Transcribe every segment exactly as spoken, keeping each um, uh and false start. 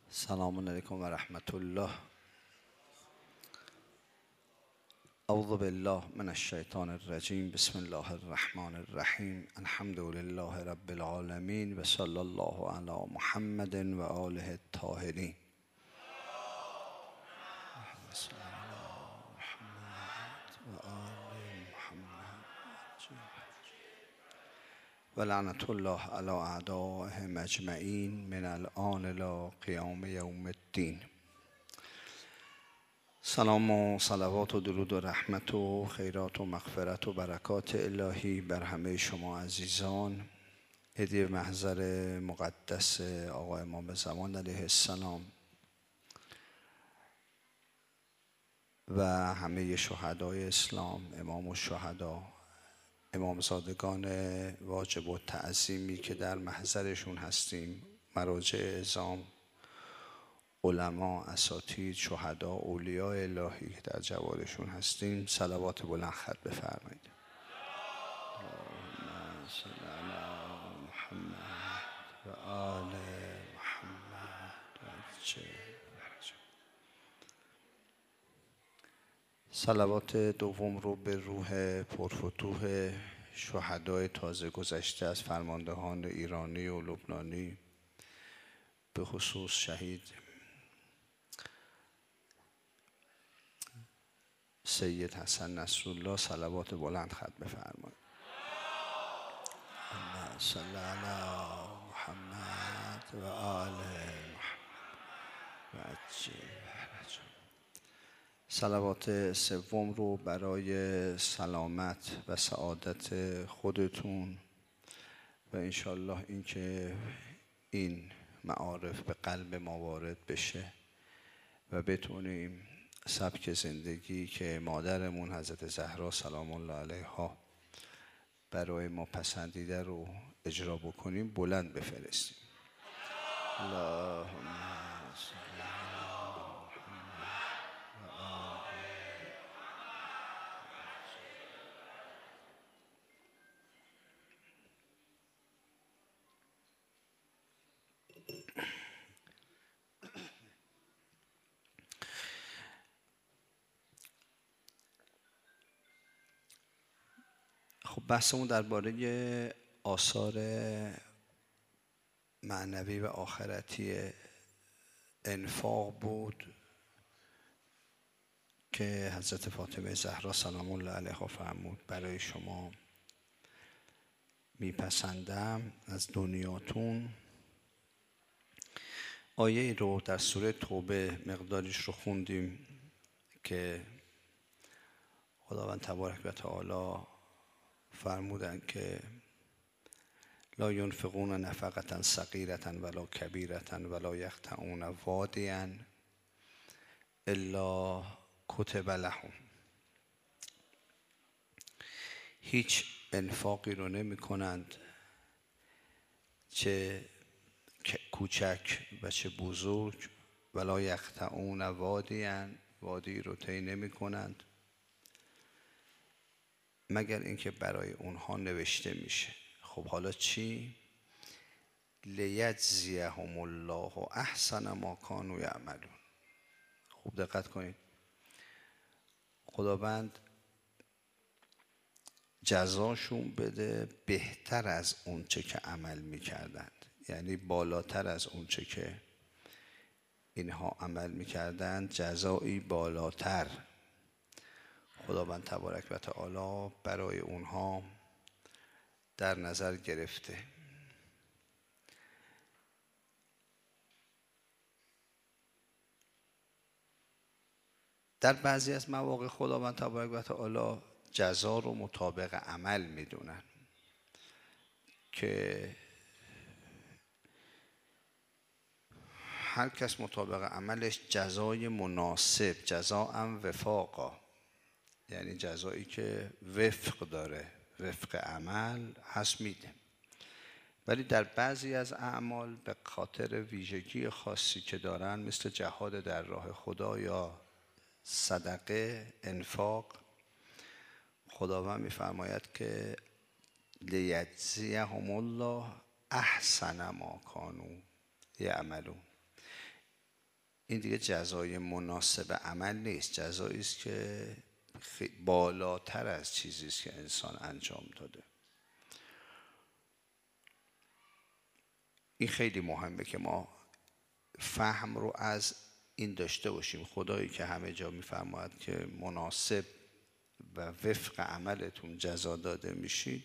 السلام علیکم و رحمت الله. اعوذ بالله من الشیطان الرجیم. بسم الله الرحمن الرحیم. الحمد لله رب العالمین و صلی الله علی محمد و آله الطاهرین. و لعنت الله علی اعدائهم اجمعین من الآن الی قیام یوم الدین. سلام و صلوات و درود و رحمت و خیرات و مغفرت و برکات الهی بر همه شما عزیزان. هدیه محضر مقدس آقا امام زمان علیه السلام و همه شهدای اسلام، امام الشهدا، امامزادگان واجب و تعظیمی که در محضرشون هستیم، مراجع اعظام، علما، اساتید، شهدا، اولیاء الهی که در جوارشون هستیم، صلوات بلند خط بفرمایید. اللهم صل علی محمد و آل محمد و صلوات دوم رو به روح پرفتوح شهدای تازه گذشته از فرماندهان ایرانی و لبنانی، به خصوص شهید سید حسن نصرالله، صلوات بلند خط بفرمایید. اللهم صل علی محمد و آل محمد و عجل. صلوات سوم رو برای سلامت و سعادت خودتون و انشالله اینکه این معارف به قلب ما وارد بشه و بتونیم سبک زندگی که مادرمون حضرت زهرا سلام الله علیها برای ما پسندیده رو اجرا بکنیم، بلند بفرستیم. اللهم صل علی محمد و آل. خب بحثمون درباره آثار معنوی و آخرتی انفاق بود که حضرت فاطمه زهرا سلام الله علیها فرمود برای شما میپسندم از دنیاتون. آیه رو در سوره توبه مقداریش رو خوندیم که خداوند تبارک و تعالی فرمودن که لا ينفقون نفقة صغيرة ولا كبيرة ولا يقطعون واديا الا كتب لهم. هیچ انفاقی رو نمی کنند، چه کوچک و چه بزرگ، ولا یقطعون وادیا، وادی رو طی نمی کنند مگر اینکه برای اونها نوشته میشه. خب حالا چی؟ لیجزیهم الله احسن ما کانوا یعملون. خوب دقت کنید، خداوند جزاشون بده بهتر از اون چه که عمل میکردند، یعنی بالاتر از اون چه که اینها عمل میکردند، جزایی بالاتر خداوند تبارک و تعالی برای اونها در نظر گرفته. در بعضی از مواقع خداوند تبارک و تعالی جزا رو مطابق عمل میدونن که هر کس مطابق عملش جزای مناسب، جزاء وفاقا، یعنی جزایی که وفق داره، وفق عمل هست میده. ولی در بعضی از اعمال به خاطر ویژگی خاصی که دارن، مثل جهاد در راه خدا یا صدقه، انفاق، خداوند میفرماید که لیجزیهم الله احسن ما کانوا یعملون. این دیگه جزای مناسب عمل نیست، جزایی است که بالاتر از چیزی است که انسان انجام داده. این خیلی مهمه که ما فهم رو از این داشته باشیم. خدایی که همه جا میفرماید که مناسب و وفق عملتون جزا داده میشید،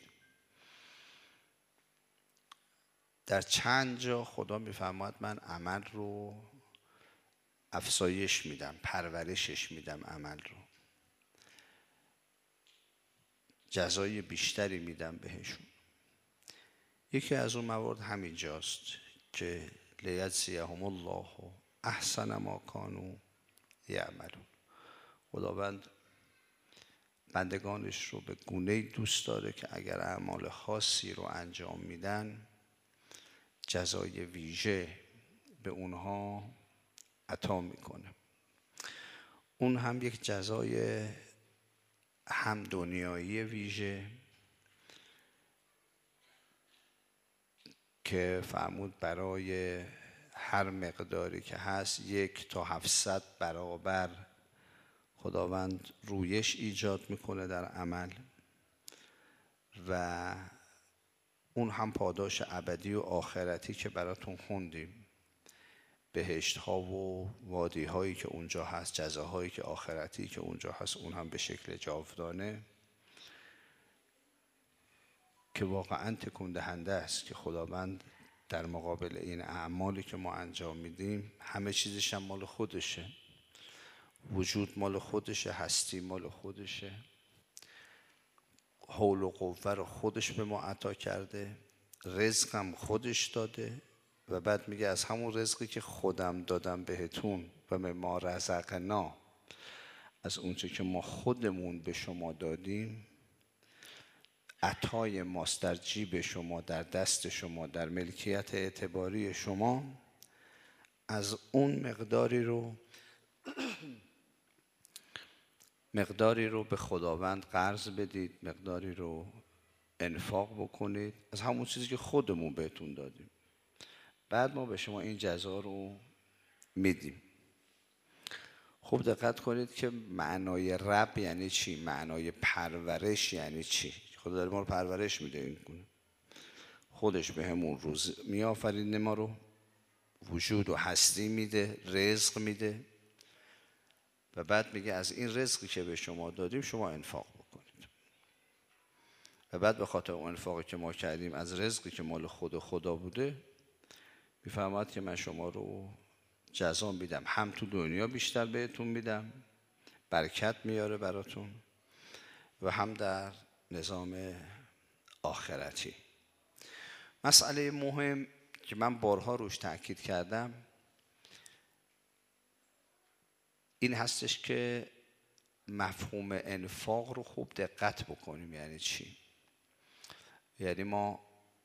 در چند جا خدا میفرماید من عمل رو افزایش میدم، پرورشش میدم، عمل رو جزای بیشتری میدم بهشون. یکی از اون موارد همین جاست که لیجزیهم الله احسن ما کانوا یعملون. خداوند بندگانش رو به گونه‌ای دوست داره که اگر اعمال خاصی رو انجام میدن جزای ویژه به اونها عطا میکنه. اون هم یک جزای هم دنیایی ویژه که فرمود برای هر مقداری که هست یک تا هفتصد برابر خداوند رویش ایجاد میکنه در عمل، و اون هم پاداش ابدی و آخرتی که براتون خوندیم، بهشت ها و وادی هایی که اونجا هست، جزاهایی که آخرتی که اونجا هست، اون هم به شکل جاودانه که واقعا تکون دهنده است که خداوند در مقابل این اعمالی که ما انجام میدیم همه چیزش هم مال خودشه، وجود مال خودشه، هستی مال خودشه، حول و قوه رو خودش به ما عطا کرده، رزق هم خودش داده و بعد میگه از همون رزقی که خودم دادم بهتون و به ما رزقنا، از اونچه که ما خودمون به شما دادیم عطای ماست، در جیب شما، در دست شما، در ملکیت اعتباری شما، از اون مقداری رو مقداری رو به خداوند قرض بدید، مقداری رو انفاق بکنید از همون چیزی که خودمون بهتون دادیم، بعد ما به شما این جزا رو میدیم. خوب دقت کنید که معنای رب یعنی چی، معنای پرورش یعنی چی. خدا داره ما رو پرورش میده، این خودش به همون روز میآفرینه، ما رو وجود و هستی میده، رزق میده و بعد میگه از این رزقی که به شما دادیم شما انفاق بکنید. و بعد به خاطر اون انفاقی که ما کردیم از رزقی که مال خود خدا بوده میفرماید که من شما رو جزا میدم، هم تو دنیا بیشتر بهتون میدم، برکت میاره براتون، و هم در نظام آخرتی. مسئله مهم که من بارها روش تاکید کردم این هستش که مفهوم انفاق رو خوب دقت بکنیم. یعنی چی؟ یعنی ما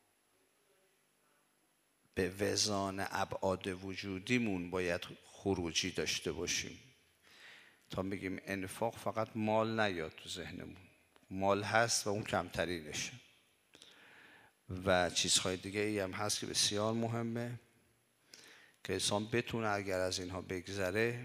به وزان ابعاد وجودیمون باید خروجی داشته باشیم تا بگیم انفاق فقط مال نیاد تو ذهنمون. مال هست و اون کمترینشه و چیزهای دیگه ای هم هست که بسیار مهمه که انسان بتونه اگر از اینها بگذره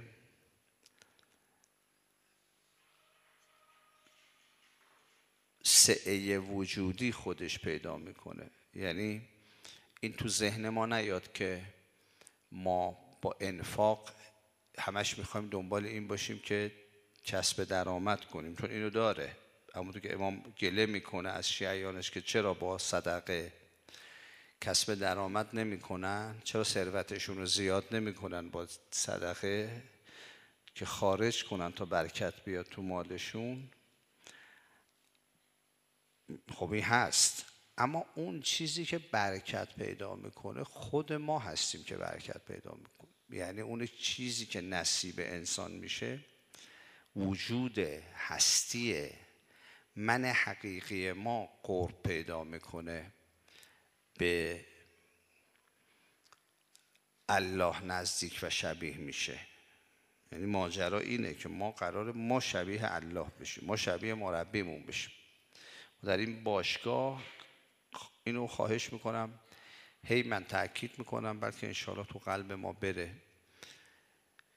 سعه وجودی خودش پیدا میکنه. یعنی این تو ذهن ما نیاد که ما با انفاق همش میخوایم دنبال این باشیم که کسب درآمد کنیم، چون اینو داره. اما تو که امام گله میکنه از شیعیانش که چرا با صدقه کسب درآمد نمیکنن، چرا ثروتشون رو زیاد نمیکنن با صدقه که خارج کنن تا برکت بیاد تو مالشون. خب این هست، اما اون چیزی که برکت پیدا میکنه خود ما هستیم که برکت پیدا میکنه. یعنی اون چیزی که نصیب انسان میشه وجود هستی من حقیقی ما قرب پیدا میکنه، به الله نزدیک و شبیه میشه. یعنی ماجرا اینه که ما قراره ما شبیه الله بشیم، ما شبیه مربیمون بشیم. در این باشگاه اینو خواهش میکنم، هی من تأکید میکنم بلکه انشاءالله تو قلب ما بره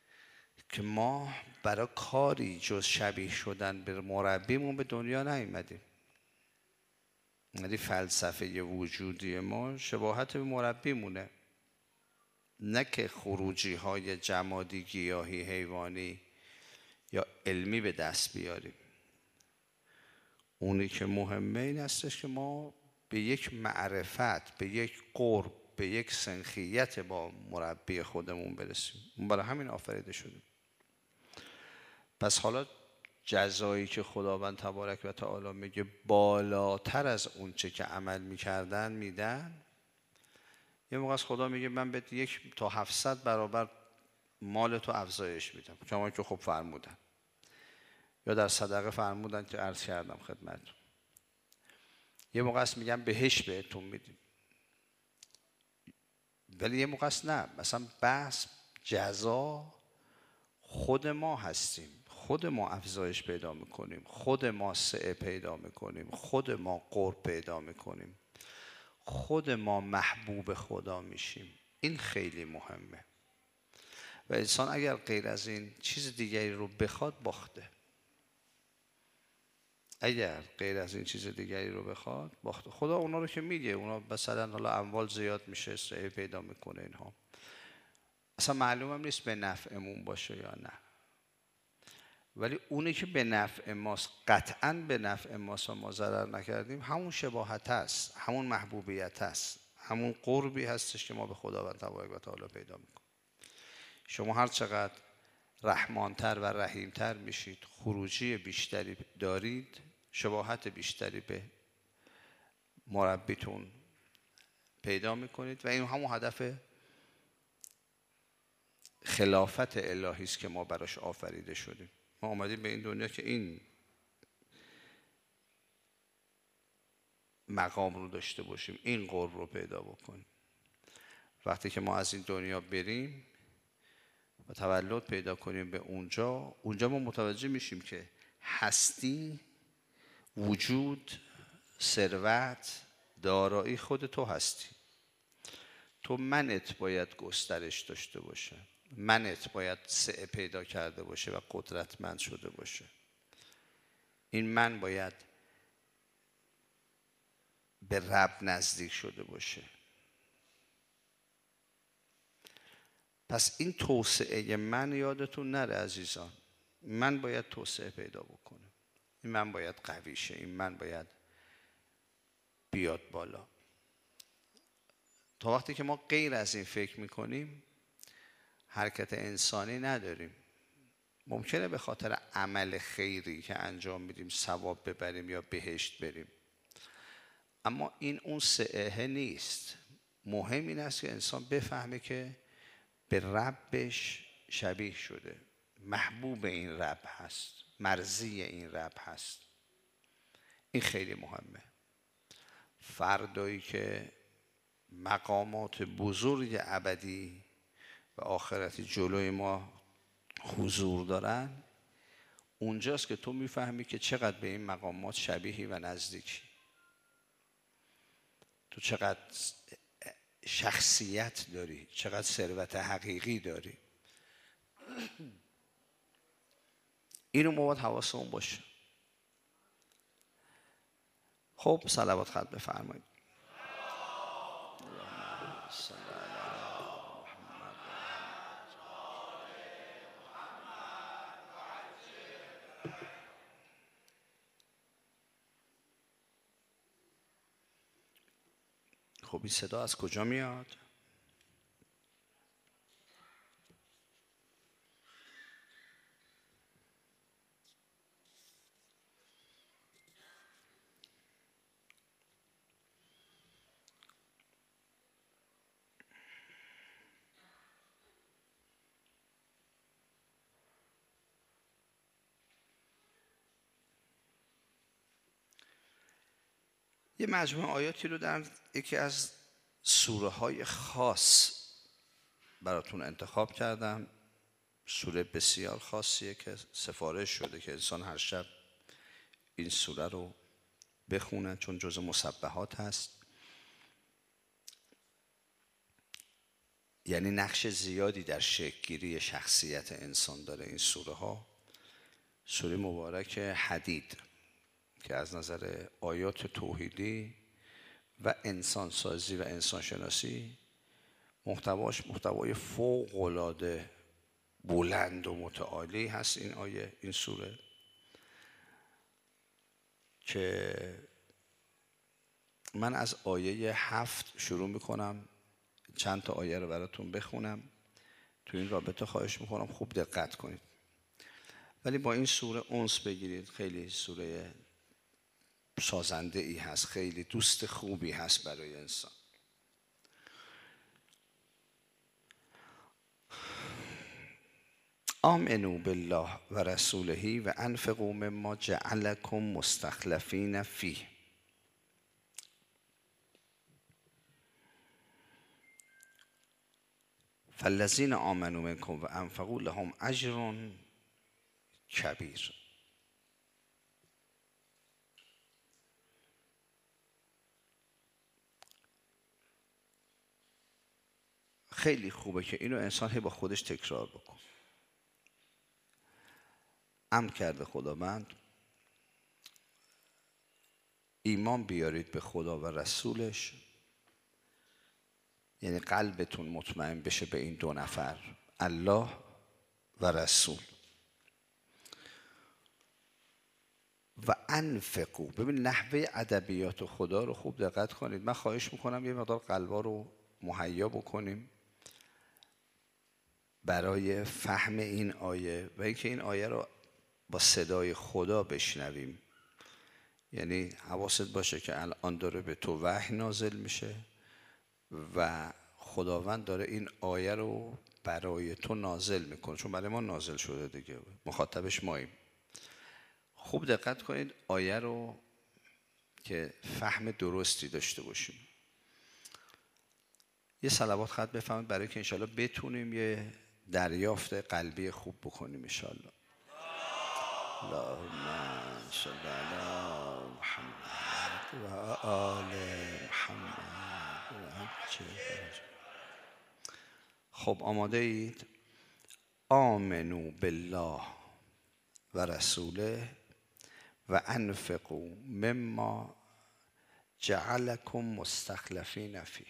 که ما برای کاری جز شبیه شدن به مربیمون به دنیا نیومدیم. یعنی فلسفه وجودی ما شباهت به مربیمونه، نه که خروجی های جمادی، گیاهی، حیوانی یا علمی به دست بیاریم. اونی که مهمه این هستش که ما به یک معرفت، به یک قرب، به یک سنخیت با مربی خودمون برسیم. اون برای همین آفریده شدیم. پس حالا جزایی که خداوند تبارک و تعالی میگه بالاتر از اون چه که عمل میکردن میدن، یه موقع از خدا میگه من بهت یک تا هفتصد برابر مال تو افزایش میدم، کما که خب فرمودن، یا در صدقه فرمودن که عرض کردم خدمتتون. یه موقع است میگم بهش بهتون میدیم، ولی یه موقع است نه، مثلا بحث جزا خود ما هستیم، خود ما افزایش پیدا میکنیم، خود ما سعه پیدا میکنیم، خود ما قرب پیدا میکنیم، خود ما محبوب خدا میشیم. این خیلی مهمه و انسان اگر غیر از این چیز دیگری رو بخواد باخته. اگر غیر از این چیز دیگری رو بخواد باخته. خدا اونا رو که میگه، اونا مثلا حالا اموال زیاد میشه، سعه پیدا میکنه، اینها اصلا معلوم هم نیست به نفعمون باشه یا نه، ولی اونی که به نفع ماست، قطعاً به نفع ماست و ما ضرر نکردیم، همون شباهت هست، همون محبوبیت هست، همون قربی هستش که ما به خداوند تبارک و تعالی پیدا میکنیم. شما هر چقدر رحمانتر و رحیمتر میشید، خروجی بیشتری دارید، شباهت بیشتری به مربیتون پیدا میکنید و این همون هدف خلافت الهی است که ما براش آفریده شدیم. ما اومدیم به این دنیا که این مقام رو داشته باشیم، این قرب رو پیدا بکنیم. وقتی که ما از این دنیا بریم و تولد پیدا کنیم به اونجا، اونجا ما متوجه میشیم که هستی، وجود، ثروت، دارایی خود تو هستی. تو منت باید گسترش داشته باشه، منت باید سعه پیدا کرده باشه و قدرتمند شده باشه. این من باید به رب نزدیک شده باشه. پس این توسعه من یادتون نره عزیزان، من باید توسعه پیدا بکنم، این من باید قوی شه، این من باید بیاد بالا. تا وقتی که ما غیر از این فکر میکنیم حرکت انسانی نداریم. ممکنه به خاطر عمل خیری که انجام میدیم ثواب ببریم یا بهشت بریم، اما این اون سعه نیست. مهم این است که انسان بفهمه که به ربش شبیه شده، محبوب این رب هست، مرضی این رب هست. این خیلی مهمه. فردایی که مقامات بزرگ ابدی و آخرتی جلوی ما حضور دارن، اونجاست که تو میفهمی که چقدر به این مقامات شبیهی و نزدیکی، تو چقدر شخصیت داری، چقدر ثروت حقیقی داری. اینو ما باید حواسمون باشه. خب صلوات خط بفرمایید. خب این صدا از کجا میاد؟ یه مجموعه آیاتی رو در یکی از سوره های خاص براتون انتخاب کردم. سوره بسیار خاصیه که سفارش شده که انسان هر شب این سوره رو بخونه، چون جزء مسبحات هست. یعنی نقش زیادی در شکل‌گیری شخصیت انسان داره این سوره ها. سوره مبارک حدید که از نظر آیات توحیدی و انسان سازی و انسان شناسی محتواش محتوای فوق العاده بلند و متعالی هست. این آیه، این سوره که من از آیه هفت شروع میکنم، چند تا آیه رو براتون بخونم. تو این رابطه خواهش میکنم خوب دقت کنید، ولی با این سوره انس بگیرید. خیلی سوره سازنده ای هست، خیلی دوست خوبی هست برای انسان. آمنوا بالله و رسوله و انفقوا مما جعلکم مستخلفین فیه. فالذین آمنوا منکم و انفقوا لهم اجر کبیر. خیلی خوبه که اینو انسان هی با خودش تکرار بکن. امر کرده خداوند ایمان بیارید به خدا و رسولش، یعنی قلبتون مطمئن بشه به این دو نفر، الله و رسول. و انفقوا، ببین نحوه ادبیات خدا رو خوب دقت کنید. من خواهش میکنم یه مقدار قلبا رو مهیا بکنیم برای فهم این آیه و اینکه این آیه رو با صدای خدا بشنویم. یعنی حواست باشه که الان داره به تو وحی نازل میشه و خداوند داره این آیه رو برای تو نازل میکنه، چون برای ما نازل شده دیگه، مخاطبش ماییم. خوب دقت کنید آیه رو که فهم درستی داشته باشیم. یه صلوات خط بفهمید برای که انشالله بتونیم یه دریافت قلبی خوب بکنیم انشالله. اللهم صل علی محمد و آل محمد. خب آماده اید؟ آمنوا بالله و رسوله و انفقوا مما جعلکم مستخلفین فیه.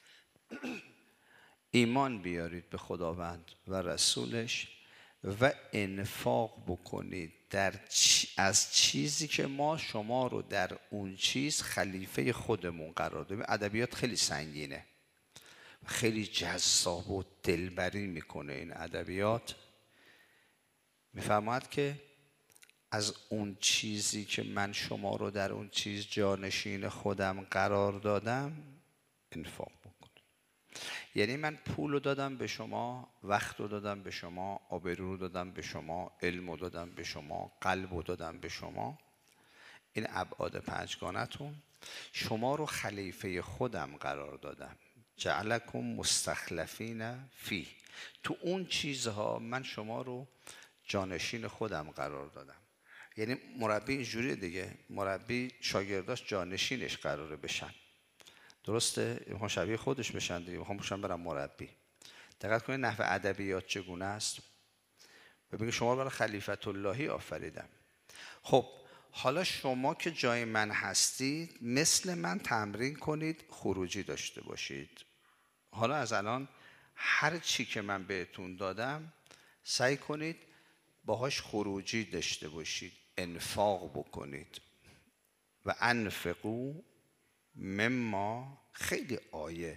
ایمان بیارید به خداوند و رسولش و انفاق بکنید در چ... از چیزی که ما شما رو در اون چیز خلیفه خودمون قرار دادیم. ادبیات خیلی سنگینه، خیلی جذاب و دلبری میکنه این ادبیات. میفرماید که از اون چیزی که من شما رو در اون چیز جانشین خودم قرار دادم انفاق بکنید. یعنی من پول رو دادم به شما، وقت رو دادم به شما، آبرو رو دادم به شما، علم رو دادم به شما، قلب رو دادم به شما. این ابعاد پنجگانتون. شما رو خلیفه خودم قرار دادم. جعلکم مستخلفین فیه. تو اون چیزها من شما رو جانشین خودم قرار دادم. یعنی مربی اینجوریه دیگه، مربی شاگرداش جانشینش قراره بشن. درسته؟ میخوام شبیه خودش بشن دیگه، میخوام بشن برم مربی. دقت کنید نحو ادبیات چگونه است. ببینید شما رو برای خلیفت اللهی آفریدم. خب حالا شما که جای من هستید مثل من تمرین کنید خروجی داشته باشید. حالا از الان هر چی که من بهتون دادم سعی کنید باهاش خروجی داشته باشید، انفاق بکنید. و انفقوا مما، خیلی آیه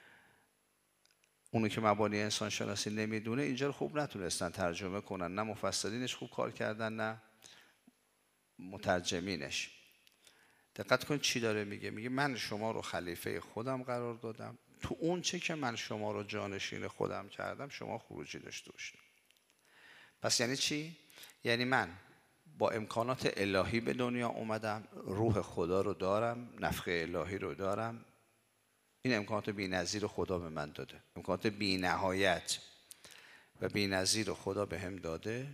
اونو که مبانی انسان شناسی نمیدونه اینجا رو خوب نتونستن ترجمه کنن، نه مفسرینش خوب کار کردن نه مترجمینش. دقت کن چی داره میگه. میگه من شما رو خلیفه خودم قرار دادم، تو اون چه که من شما رو جانشین خودم کردم شما خروجی داشته باشید. پس یعنی چی؟ یعنی من با امکانات الهی به دنیا اومدم، روح خدا رو دارم، نفخه الهی رو دارم. این امکانات بی‌نظیر خدا به من داده، امکانات بی‌نهایت و بی‌نظیر خدا به هم داده.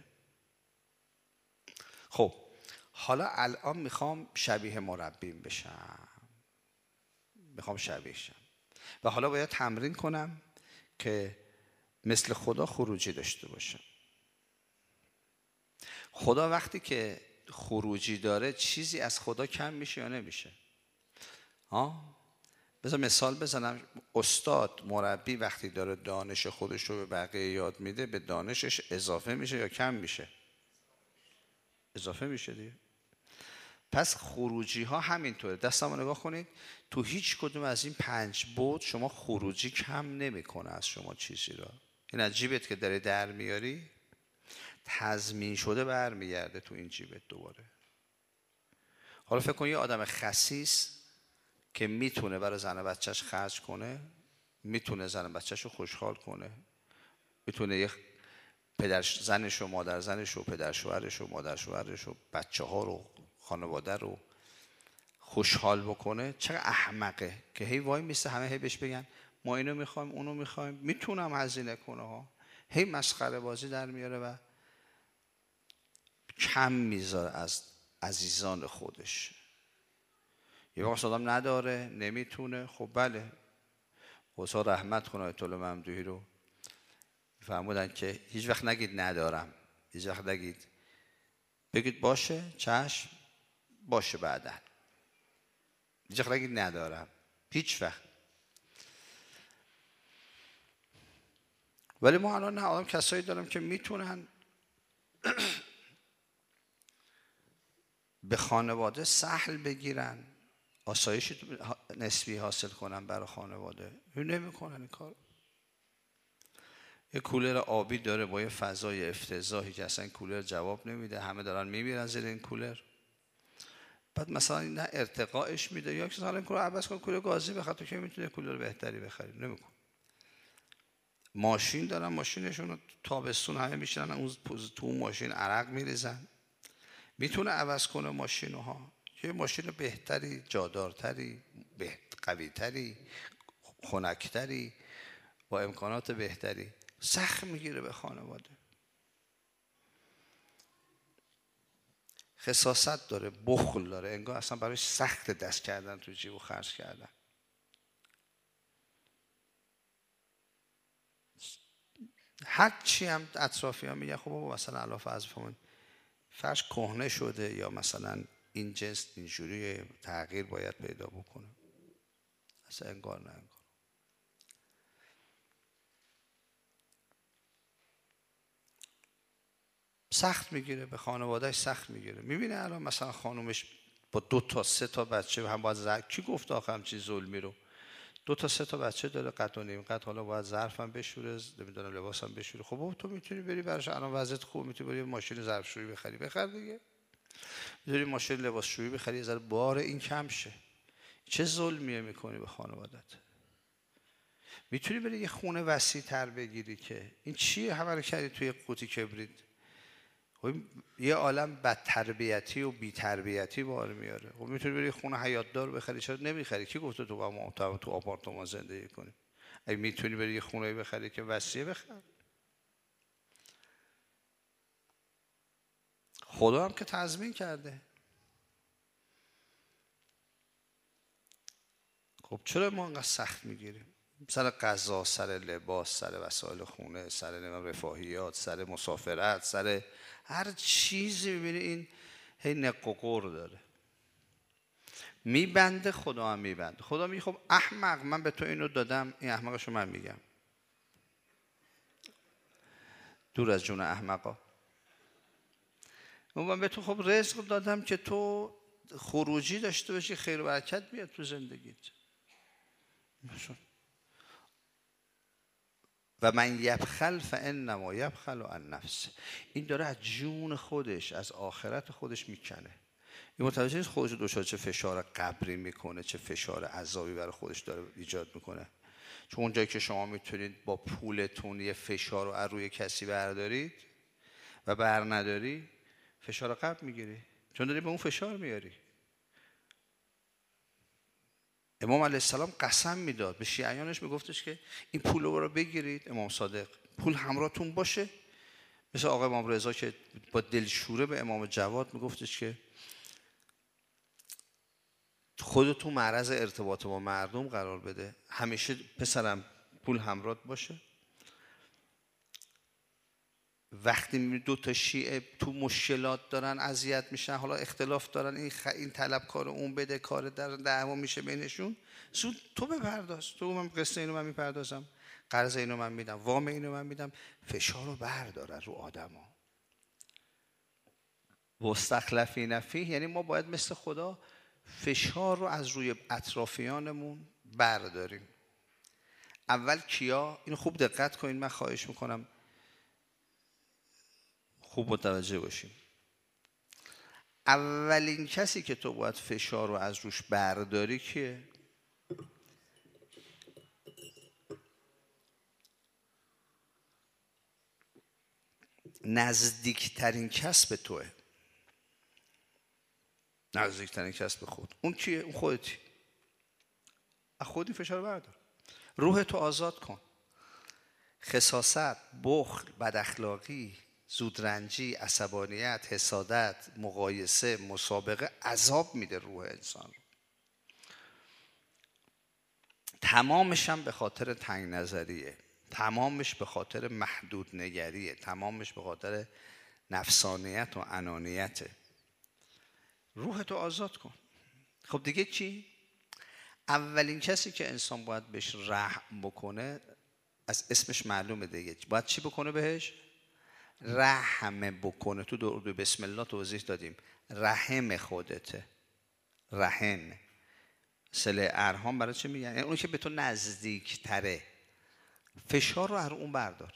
خب حالا الان میخوام شبیه مربیم بشم، میخوام شبیه شم و حالا باید تمرین کنم که مثل خدا خروجی داشته باشه. خدا وقتی که خروجی داره چیزی از خدا کم میشه یا نمیشه؟ ها؟ بذار مثال بزنم. استاد مربی وقتی داره دانش خودش رو به بقیه یاد میده، به دانشش اضافه میشه یا کم میشه؟ اضافه میشه دیگه. پس خروجی ها همینطوره. دستم رو نگاه کنید، تو هیچ کدوم از این پنج بود شما خروجی کم نمیکنه از شما چیزی را. این از جیبت که داری در میاری تضمین شده برمیگرده تو این جیبت دوباره. حالا فکر کن یه آدم خسیس که میتونه برای زن و بچهش خرج کنه، میتونه زن و بچهش رو خوشحال کنه، میتونه یه پدر زنش و مادر زنش و پدر شوهرش و مادر شوهرش و بچه ها رو خانواده رو خوشحال بکنه، چقدر احمقه که هی وای میسته همه هی بهش بگن ما اینو میخوایم اونو میخوایم، میتونم هزینه کنه ها، هی مسخره بازی در میاره و کم میذاره از عزیزان خودش. یه وقت آدم نداره نمیتونه، خب بله خدا رحمت کنه آیت الله ممدوحی رو، فرمودن که هیچ وقت نگید ندارم، هیچ وقت نگید، بگید باشه چشم باشه بعدا، هیچ وقت نگید ندارم، هیچ وقت. ولی ما الان نه، آدم کسایی دارم که میتونن به خانواده سهل بگیرن، آسایش نسبی حاصل کنن برای خانواده، نمی کنن این کار. یه کولر آبی داره با یه فضای افتضاحی که اصلا کولر جواب نمیده، همه دارن میمیرن زیر این کولر. بعد مثلا نه ارتقاش میده یا که حالا این کولر عوض کن کولر گازی بخره، تو که میتونه کولر بهتری بخری، نمیکن. ماشین دارن، ماشینشون تابستون همه میشینن اون تو اون ماشین عرق میریزن، میتونه عوض کنه ماشینو ها، یه ماشین بهتری، جادارتری، قویتری، خنکتری، با امکانات بهتری، سخت میگیره به خانواده. خساست داره، بخل داره، انگار اصلا برای سخت دست کردن تو جیب و خرج کردن. هر چی هم اطرافی ها میگن خب بابا مثلا علاوه از فهمون فرش کهنه شده یا مثلا این جنس اینجوری تغییر باید پیدا بکنه، اصلا انگار نه انگار. سخت میگیره به خانوادهش، سخت میگیره. میبینه الان مثلا خانومش با دو تا سه تا بچه هم باید زرف، کی گفت آخه همچین ظلمی رو، دو تا سه تا بچه داره قد و نیم قد، حالا باید ظرفم بشوره، نمیدونم لباسم بشوره. خب بابا تو میتونی بری براش، الان وضعیت خوب، میتونی بری ماشین ظرفشویی بخری، بخر دیگه. میتونی ماشین لباسشویی بخری، یه ذره بار این کم شه. چه ظلمیه میکنی به خانوادت؟ میتونی بری یه خونه وسیع تر بگیری که این چیه همه رو کردی توی قوطی کبریت. خب یه عالم بد تربیتی و بی تربیتی بار میاره. خب میتونی بری خونه حیاط دار بخری، چرا نمیخری؟ کی گفته تو با ما تو آپارتمان زندگی کنی؟ اگه میتونی بری یه خونه بخری که وسیع، بخر. خدا هم که تضمین کرده. خب چرا ما انقدر سخت میگیریم؟ سر غذا، سر لباس، سر وسایل خونه، سر رفاهیات، سر مسافرت، سر هر چیزی میبینی این هی نق و قور داره. میبنده، خدا هم میبنده. خدا میگه خب احمق من به تو اینو دادم، این احمقشو من میگم. دور از جون احمقا. من به تو خب رزق دادم که تو خروجی داشته باشی، خیر و برکت بیاد تو زندگیت. و من یبخل فانما یبخل عن نفسه. این داره از جون خودش، از آخرت خودش میکنه. این متوجه نیست خودش دچار چه فشار قبری میکنه، چه فشار عذابی برای خودش داره ایجاد میکنه. چون اونجایی که شما میتونید با پولتون یه فشار رو از روی کسی بردارید و بر نداری، فشار قبر میگیری، چون داری به اون فشار میاری. امام علیه السلام قسم میداد به شیعیانش، میگفتش که این پول رو بگیرید، امام صادق پول همراهتون باشه. مثل آقای امام رضا که با دلشوره به امام جواد میگفتش که خودتون معرض ارتباط با مردم قرار بده، همیشه پسرم پول همراهت باشه. وقتی میبینی دو تا شیعه تو مشکلات دارن، اذیت میشن، حالا اختلاف دارن، این خ... این طلبکار اون بده کار در دعوا میشه بینشون، زود تو بپرداز، تو من قصه اینو من میپردازم، قرض اینو من میدم، وام اینو من میدم، فشار رو بردارن رو آدما. واستخلفین فیه یعنی ما باید مثل خدا فشار رو از روی اطرافیانمون برداریم. اول کیا؟ اینو خوب دقت کنین، من خواهش میکنم خوب متوجه باشیم. اولین کسی که تو باید فشار رو از روش برداری کیه؟ نزدیکترین کس به توه، نزدیکترین کس به خود. اون کیه؟ اون خودتی. از خودی فشار بردار، روح تو آزاد کن. خساست، بخل، بداخلاقی، زودرنجی، عصبانیت، حسادت، مقایسه، مسابقه عذاب میده روح انسان رو. تمامش هم به خاطر تنگ نظریه، تمامش به خاطر محدود نگریه، تمامش به خاطر نفسانیت و انانیته. روح تو آزاد کن. خب دیگه چی؟ اولین کسی که انسان باید بهش رحم بکنه، از اسمش معلومه دیگه، باید چی بکنه بهش؟ رحم بکنه. تو درود بسم الله توضیح دادیم رحم خودته. رحم صله ارحام برای چی میگن؟ یعنی اون که به تو نزدیک تره، فشار رو از اون بردار.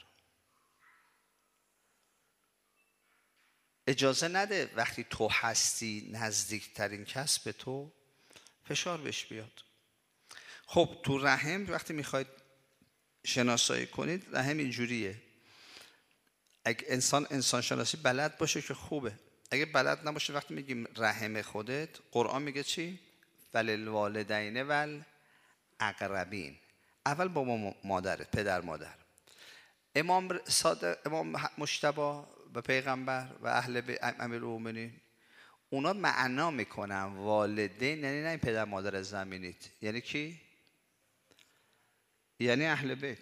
اجازه نده وقتی تو هستی نزدیکترین کس به تو فشار بهش بیاد. خب تو رحم وقتی میخواید شناسایی کنید، رحم اینجوریه. اگه انسان انسان شناسی بلد باشه که خوبه، اگه بلد نباشه وقتی میگیم رحم خودت، قرآن میگه چی؟ وللوالدین والاقربین. اول بابا مادرت، پدر مادر. امام صادق، امام مجتبی و پیغمبر و اهل امیرالمومنین، اونا معنا میکنن والدین یعنی نه این پدر مادر زمینیت، یعنی کی؟ یعنی اهل بیت.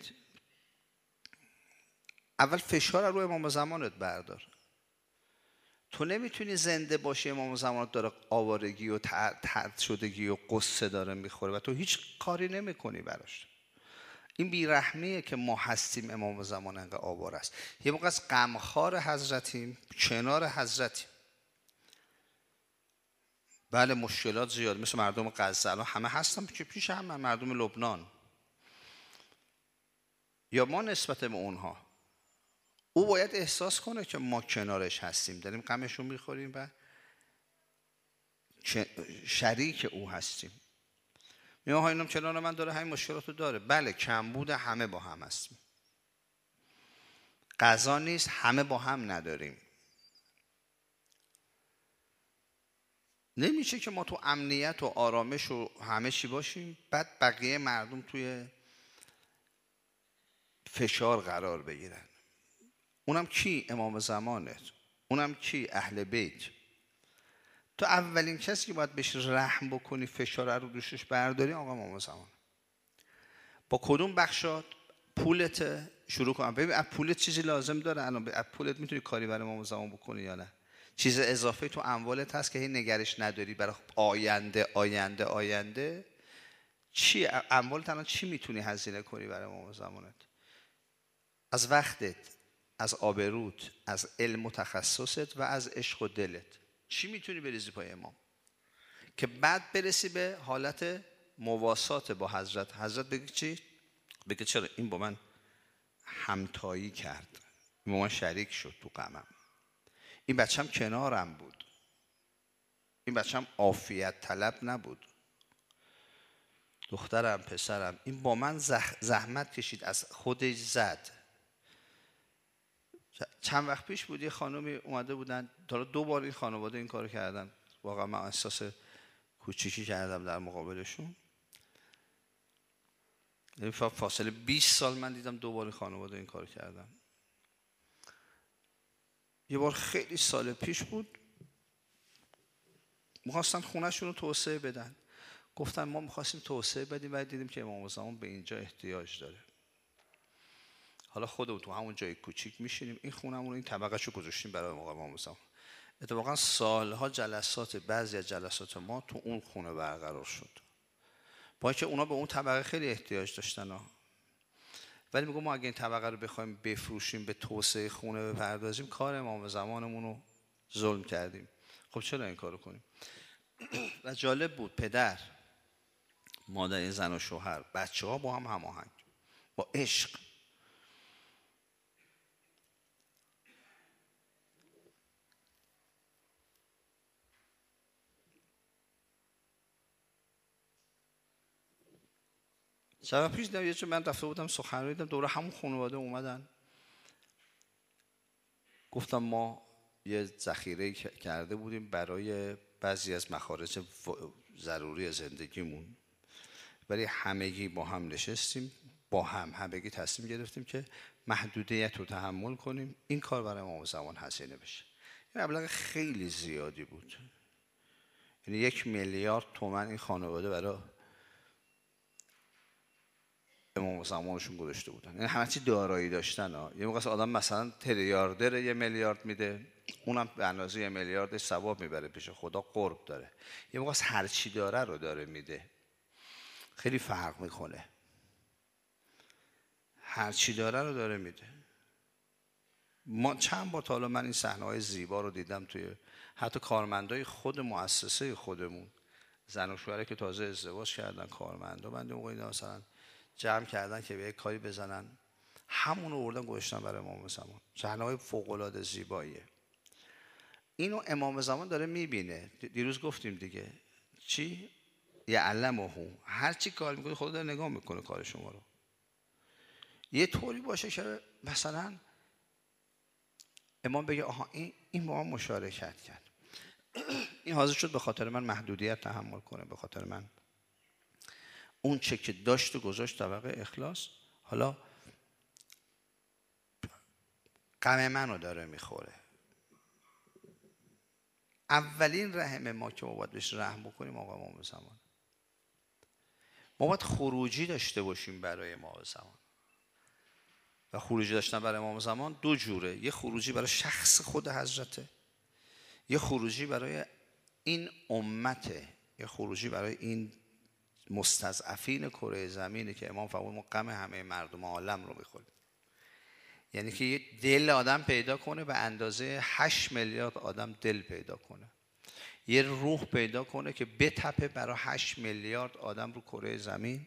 اول فشار رو امام زمانت بردار. تو نمیتونی زنده باشی امام زمانت داره آوارگی و طرد شدگی و قصه داره میخوره و تو هیچ کاری نمیکنی براش. این بیرحمیه که ما هستیم امام زمان انقدر آوار است. یه موقع از غمخوار حضرتیم، کنار حضرتیم. بله مشکلات زیاد، مثل مردم غزه الان همه هستن که پیش هم مردم لبنان، یا ما نسبت به اونها. او باید احساس کنه که ما کنارش هستیم، داریم غمشون میخوریم و شریک او هستیم. میگه ها اینم کنار من داره همین مشکلاتو داره. بله کمبود همه با هم هستیم، قضا نیست همه با هم نداریم. نمیشه که ما تو امنیت و آرامش و همه چی باشیم بعد بقیه مردم توی فشار قرار بگیرن. اونم کی؟ امام زمانت. اونم کی؟ اهل بیت. تو اولین کسی که باید بهش رحم بکنی، فشار رو دوشش برداری، آقا امام زمان. با کدوم بخشات؟ پولت شروع کن. ببین از پولت چیزی لازم داره الان؟ از پولت میتونی کاری برای امام زمان بکنی یا نه؟ چیز اضافه تو اموالت هست که هی نگرش نداری برای آینده آینده آینده؟ چی اموالت الان چی میتونی هزینه کنی برای امام زمانت؟ از وقتت، از آبروت، از علم و تخصصت و از عشق و دلت چی میتونی بریزی پای امام که بعد برسی به حالت مواسات با حضرت؟ حضرت بگه چی؟ بگه چرا این با من همتایی کرد، این با من شریک شد تو غمم، این بچم کنارم بود، این بچم عافیت طلب نبود، دخترم پسرم این با من زحمت کشید، از خودش زد. چند وقت پیش بود یه خانومی اومده بودن، تا دو بار این خانواده این کارو کردن، واقعا من احساس کوچیکی کردم در مقابلشون. یعنی فاصله بیست سال من دیدم دو بار این خانواده این کارو کردن. یه بار خیلی سال پیش بود، می‌خواستن خونه‌شون رو توسعه بدن، گفتن ما می‌خواستیم توسعه بدیم و دیدیم که امام زمان به اینجا احتیاج داره. حالا خودمون تو همون جای کوچیک میشینیم، این خونمون رو این طبقه‌شو گذاشتیم برای موقع امام زمان. اتفاقا سالها جلسات، بعضی از جلسات ما تو اون خونه برقرار شد، با اینکه اونا به اون طبقه خیلی احتیاج داشتن ها. ولی میگم ما اگه این طبقه رو بخوایم بفروشیم، به توسعه خونه بپردازیم، کار امام زمانمون رو ظلم کردیم. خب چرا این کارو کنیم؟ و جالب بود، پدر، مادر، این زن و شوهر، بچه ها با هم هماهنگ، با عشق. شب پیش دیدم یه چه من رفته بودم سخنرانی، دیدم دوره همون خانواده اومدن، گفتم ما یه ذخیره کرده بودیم برای بعضی از مخارج ضروری زندگیمون، ولی همگی با هم نشستیم، با هم همگی تصمیم گرفتیم که محدودیت رو تحمل کنیم، این کار برای امام زمان هزینه بشه. این مبلغ خیلی زیادی بود، یعنی یک میلیارد تومان این خانواده برای امام زمانشون گذاشته بودن. یعنی همه چی دارایی داشتن ها. یه موقع آدم مثلا تریلیاردر یه میلیارد میده، اونم به اندازه یه میلیارد ثواب میبره پیش خدا، قرب داره. یه موقع هر چی داره رو داره میده، خیلی فرق میکنه. هر چی داره رو داره میده. ما چند بار تا حالا من این صحنه‌های زیبا رو دیدم توی حتی کارمندای خود مؤسسه خودمون، زن و شوهری که تازه ازدواج کردن، کارمندا، من موقعی مثلا جمع کردن که به یک کاری بزنن، همون رو آوردن گذاشتن برای امام زمان. صحنه‌های فوق‌العاده زیباییه. اینو امام زمان داره میبینه. دیروز گفتیم دیگه، چی؟ یعلمه، هر چی کار میکنه خدا داره نگاه میکنه کار شما رو. یه طوری باشه که مثلا امام بگه آها این این با من مشارکت کرد، این حاضر شد به خاطر من محدودیت تحمل کنه، به خاطر من اون چه که داشت و گذاشت طبقه اخلاص، حالا غم منو داره میخوره. اولین رحم ما که ما باید بهش رحم بکنیم آقا امام زمان. ما باید خروجی داشته باشیم برای امام زمان. و خروجی داشتن برای امام زمان دو جوره، یه خروجی برای شخص خود حضرته، یه خروجی برای این امته، یه خروجی برای این مستضعفین کره زمینی که امام فرمود ما غم همه مردم عالم رو میخوریم. یعنی که یه دل آدم پیدا کنه به اندازه هشت میلیارد آدم دل پیدا کنه، یه روح پیدا کنه که بتپه برای هشت میلیارد آدم رو کره زمین،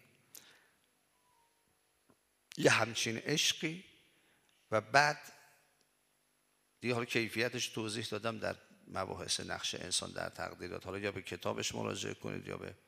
یه همچین عشقی. و بعد دیگه حالا کیفیتش توضیح دادم در مباحث نقش انسان در تقدیرات، حالا یا به کتابش مراجعه کنید یا به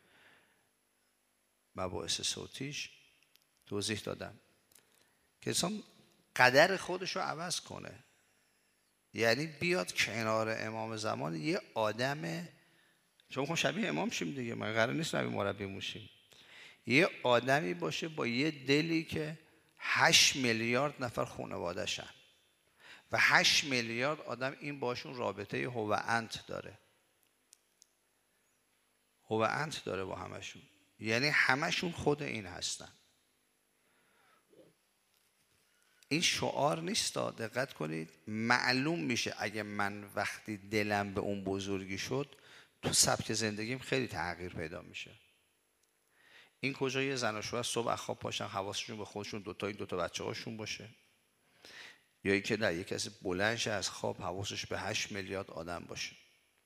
مباحث صوتیش توضیح دادم که انسان قدر خودش رو عوض کنه. یعنی بیاد کنار امام زمان یه آدم، چون میخوام شبیه امام شیم دیگه، من قرار نیست نبی مربی موشیم، یه آدمی باشه با یه دلی که هشت میلیارد نفر خانواده شن و هشت میلیارد آدم این باشون رابطه هو انت داره، هو انت داره با همشون، یعنی همشون خود این هستن. این شعار نیست، دقت کنید، معلوم میشه اگه من وقتی دلم به اون بزرگی شد تو سبک زندگیم خیلی تغییر پیدا میشه. این کجا یه زن و شوهر صبح از خواب پاشن حواسشون به خودشون دوتا این دوتا بچه هاشون باشه، یا این که نه یک کسی بلند شه از خواب حواسش به هشت میلیارد آدم باشه.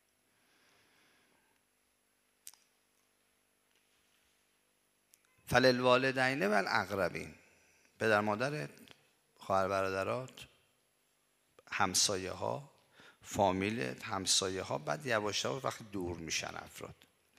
فللوالدین و الاقربین، پدر مادرت، خواهر برادرات، همسایه ها، فامیلت، همسایه ها، بعد یواش یواش وقتی دور میشن افراد.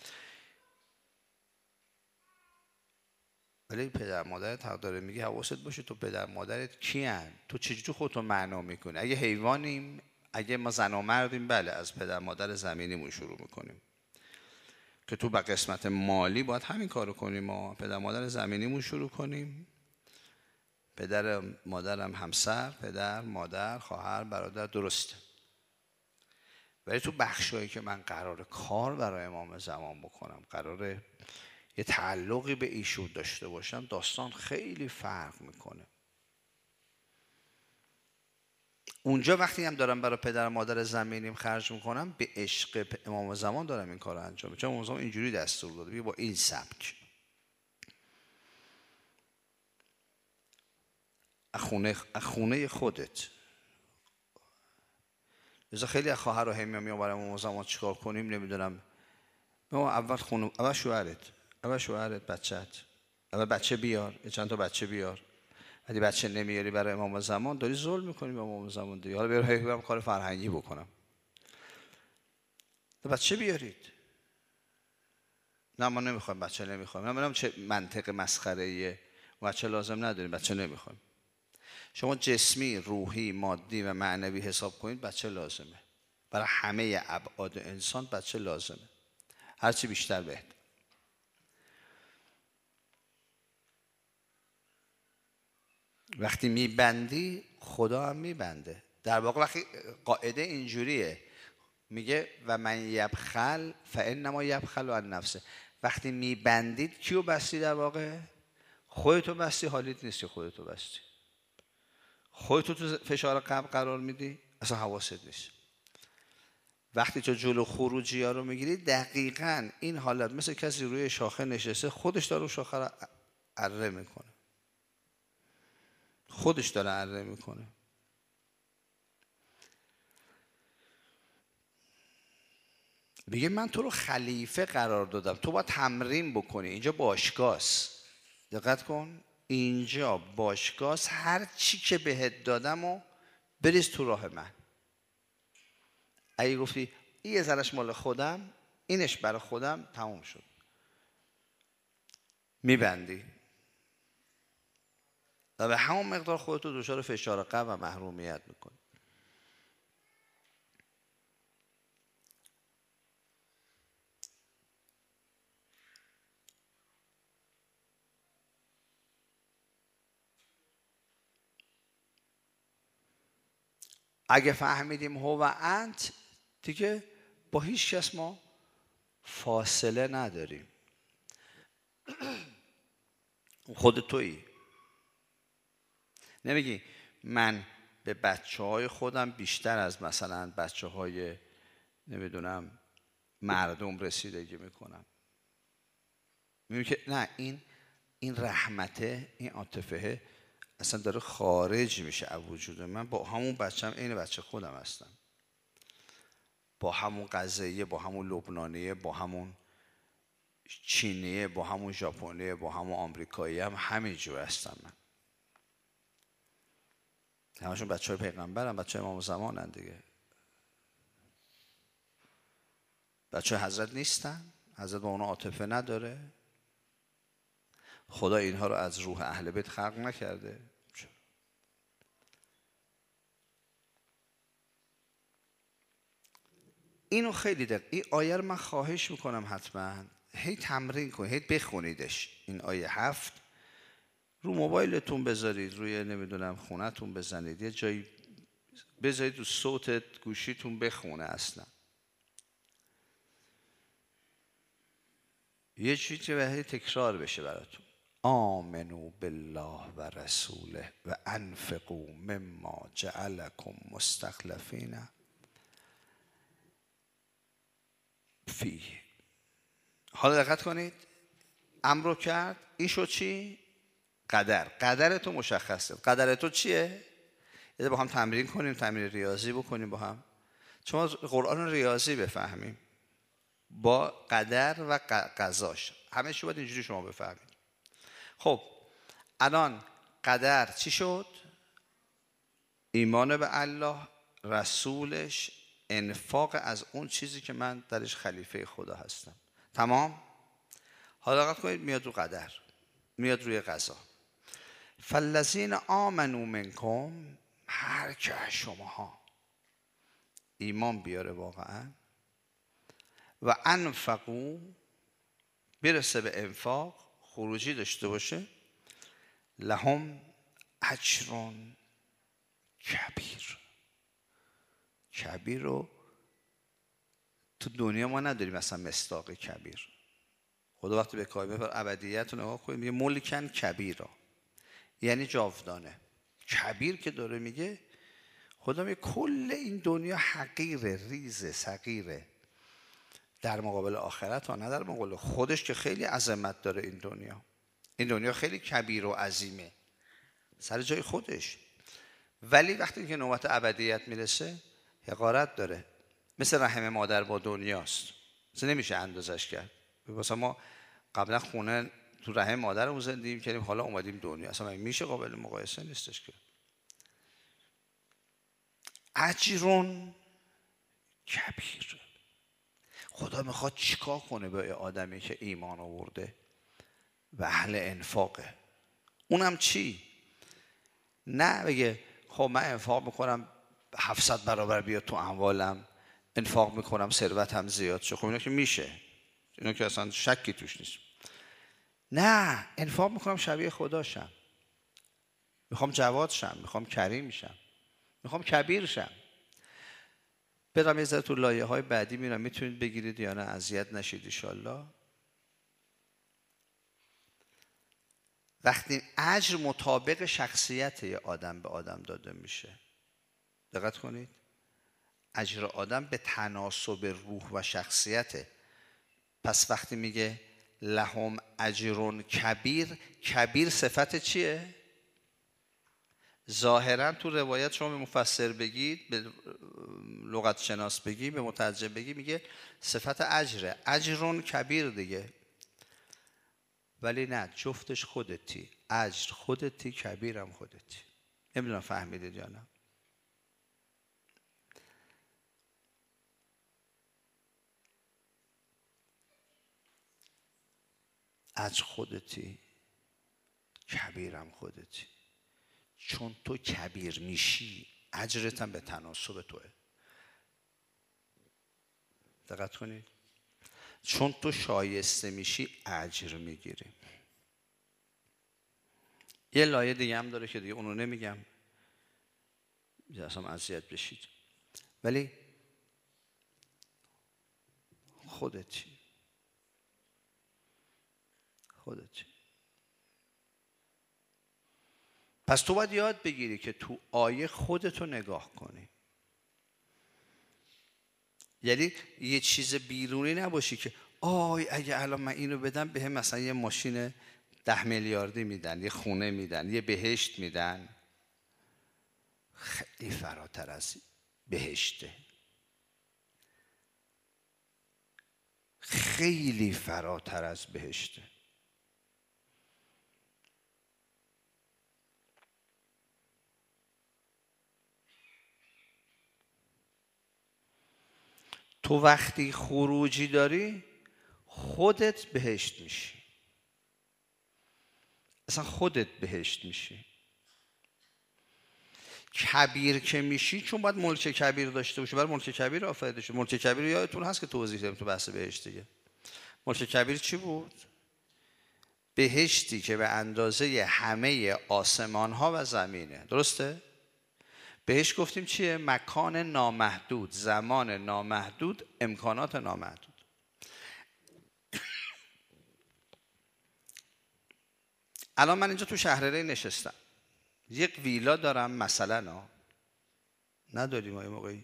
ولی پدر مادرت حق داره میگه حواست باشه تو پدر مادرت کیان، تو چجوری خودتو معنا میکنی. اگه حیوانیم، اگه ما زن و مردیم، بله از پدر مادر زمینیمون شروع میکنیم که تو با قسمت مالی باید همین کارو کنیم، ما پدر مادر زمینیمون شروع کنیم، پدر مادرم همسر، پدر مادر خواهر برادر، درسته. ولی تو بخشایی که من قراره کار برای امام زمان بکنم، قراره یه تعلقی به ایشون داشته باشم، داستان خیلی فرق میکنه. اونجا وقتی هم دارم برای پدر و مادر زمینیم خرج میکنم، به عشق امام زمان دارم این کار رو انجام میدم، چون امام زمان اینجوری دستور داده بیا با این سبک. اخونه اخونه خودت. لذا خیلی از خواهر و همیا میآورم امام زمان چیکار کنیم نمیدونم. ما اول خونه، اول شوهرت، اول شوهرت، بچت، اول بچه بیار، چند تا بچه بیار. ولی بچه نمیاری برای امام زمان، داری ظلم میکنی به امام زمان دیگه. حالا برای کار فرهنگی بکنم، بچه بیارید. نه ما نمیخوایم، بچه نمیخوایم. من میگم چه منطق مسخره ایه، بچه لازم نداریم، بچه نمیخوایم. شما جسمی، روحی، مادی و معنوی حساب کنید بچه لازمه. برای همه ابعاد انسان بچه لازمه، هرچی بیشتر بهتر. وقتی میبندی خدا هم میبنده. در واقع وقتی قاعده اینجوریه، میگه و من یبخل فانما یبخل عن نفسه. وقتی میبندید کیو بستی؟ در واقع خودتو بستی. حالیت نیستی خودتو بستی، خودتو تو فشار قبل قرار میدی، اصلا حواست نیست. وقتی تو جلو خروجی ها رو میگیری، دقیقاً این حالت مثل کسی روی شاخه نشسته خودش داره شاخه رو اره میکنه، خودش داره اره میکنه. میگه من تو رو خلیفه قرار دادم، تو باید تمرین بکنی. اینجا باشگاهست، دقت کن، اینجا باشگاهست. هر چی که بهت دادم و بریز تو راه من. اگه گفتی این یه ذره‌اش مال خودم، اینش برای خودم، تموم شد، میبندی و به همون مقدار خودتو دچار فشار قلب و محرومیت میکنی. اگه فهمیدیم هو و انت، دیگه با هیچ کس ما فاصله نداریم. خود تویی. نمیگی من به بچه های خودم بیشتر از مثلا بچه های نمیدونم مردم رسیدگی میکنم. میگی که نه، این این رحمته، این عاطفه اصلا داره خارج میشه از وجود من. با همون بچه‌م عین بچه خودم هستم، با همون قضیه، با همون لبنانیه، با همون چینیه، با همون ژاپنیه، با همون آمریکایی هم همینجور هستم من. همشون بچه های پیغمبرم، بچه های امام زمانن دیگه. بچه های حضرت نیستن؟ حضرت با اونا عاطفه نداره؟ خدا اینها رو از روح اهل بیت خلق نکرده؟ اینو خیلی دقیق، این آیه رو من خواهش میکنم حتما هی تمرین کنید، هی بخونیدش. این آیه هفت رو موبایلتون بذارید، روی نمیدونم خونتون بزنید، یه جایی بذارید رو صوتت گوشیتون بخونه. اصلا یه چیزی که به تکرار بشه براتون. آمنو بالله و رسوله و انفقوا مما جعلکم مستخلفین فیه. حالا دقت کنید، امر رو کرد، این شد چی؟ قدر. قدر تو مشخصه. قدر تو چیه؟ یه با هم تمرین کنیم، تمرین ریاضی بکنیم با هم، چون قرآن ریاضی بفهمیم با قدر و قضاش. همه چی باید اینجوری شما بفهمید. خب الان قدر چی شد؟ ایمان به الله، رسولش، انفاق از اون چیزی که من درش خلیفه خدا هستم. تمام؟ حالا دقت کنید، میاد رو قدر، میاد روی قضا. فالذین آمنوا منکم، هر که شماها ایمان بیاره واقعا، و انفقوا، برسه به انفاق، خروجی داشته باشه، لهم اجر کبیر. کبیر رو تو دنیا ما نداریم مثلا مصداق کبیر. خدا وقتی به کلمه بر ابدیت رو نگاه کنیم میگه ملکن کبیرا، یعنی جاودانه. کبیر که داره میگه خدا میگه کل این دنیا حقیره، ریزه، صغیره در مقابل آخرت ها، نه در مقابل خودش که خیلی عظمت داره. این دنیا این دنیا خیلی کبیر و عظیمه سر جای خودش، ولی وقتی که نوبت ابدیت میرسه حقارت داره. مثل رحم مادر با دنیاست، مثل نمیشه اندازش کرد. مثلا ما قبلا خونه تو رحم مادرمون زندگی کردیم، حالا اومدیم دنیا، اصلا میشه قابل مقایسه نیستش که. اجرون کبیر. خدا میخواد چیکار کنه به آدمی که ایمان آورده و اهل انفاقه؟ اونم چی؟ نه بگه خب من انفاق میکنم هفتصد برابر بیاد تو اموالم، انفاق میکنم ثروتم زیاد شه. خب اینا که میشه، اینا که اصلا شکی توش نیست. نه، انفاق میکنم شبیه خداشم، میخوام جواد شم، میخوام کریم شم، میخوام کبیر شم. برم یه ذره تو لایه های بعدی میرم، میتونید بگیرید یا نه، اذیت نشید انشالله. وقتی اجر مطابق شخصیت یه آدم به آدم داده میشه، دقت کنید، اجر آدم به تناسب روح و شخصیته. پس وقتی میگه لهم اجر کبیر، کبیر صفت چیه؟ ظاهرا تو روایت شما به مفسر بگید، به لغت شناس بگید، به مترجم بگید، میگه صفت اجره، اجرون کبیر دیگه. ولی نه، جفتش خودتی، اجر خودتی، کبیرم خودتی. نمیدونم فهمیدید یا نه. اجر خودتی، کبیرم خودتی. چون تو کبیر میشی اجرت هم به تناسب توه. دقت کنید، چون تو شایسته میشی اجر میگیری. یه لایه دیگه هم داره که دیگه اونو نمیگم اصلا اذیت بشید، ولی خودتی، خودتی. پس تو باید یاد بگیری که تو آیه خودتو نگاه کنی. یعنی یه چیز بیرونی نباشی که آی اگه الان من اینو بدم به هم مثلا یه ماشین ده میلیاردی میدن، یه خونه میدن، یه بهشت میدن. خیلی فراتر از بهشته، خیلی فراتر از بهشته. تو وقتی خروجی داری خودت بهشت میشی، اصلا خودت بهشت میشی. کبیر که میشی چون باید ملک کبیر داشته باشی، برای ملک کبیر آفریده شد. ملک کبیر یادتون هست که توضیح دادم تو بحث بهشت دیگه. ملک کبیر چی بود؟ بهشتی که به اندازه همه آسمان ها و زمینه. درسته؟ بهش گفتیم چیه؟ مکان نامحدود، زمان نامحدود، امکانات نامحدود. الان من اینجا تو شهرره نشستم، یک ویلا دارم مثلا، ها نداریم های موقعی،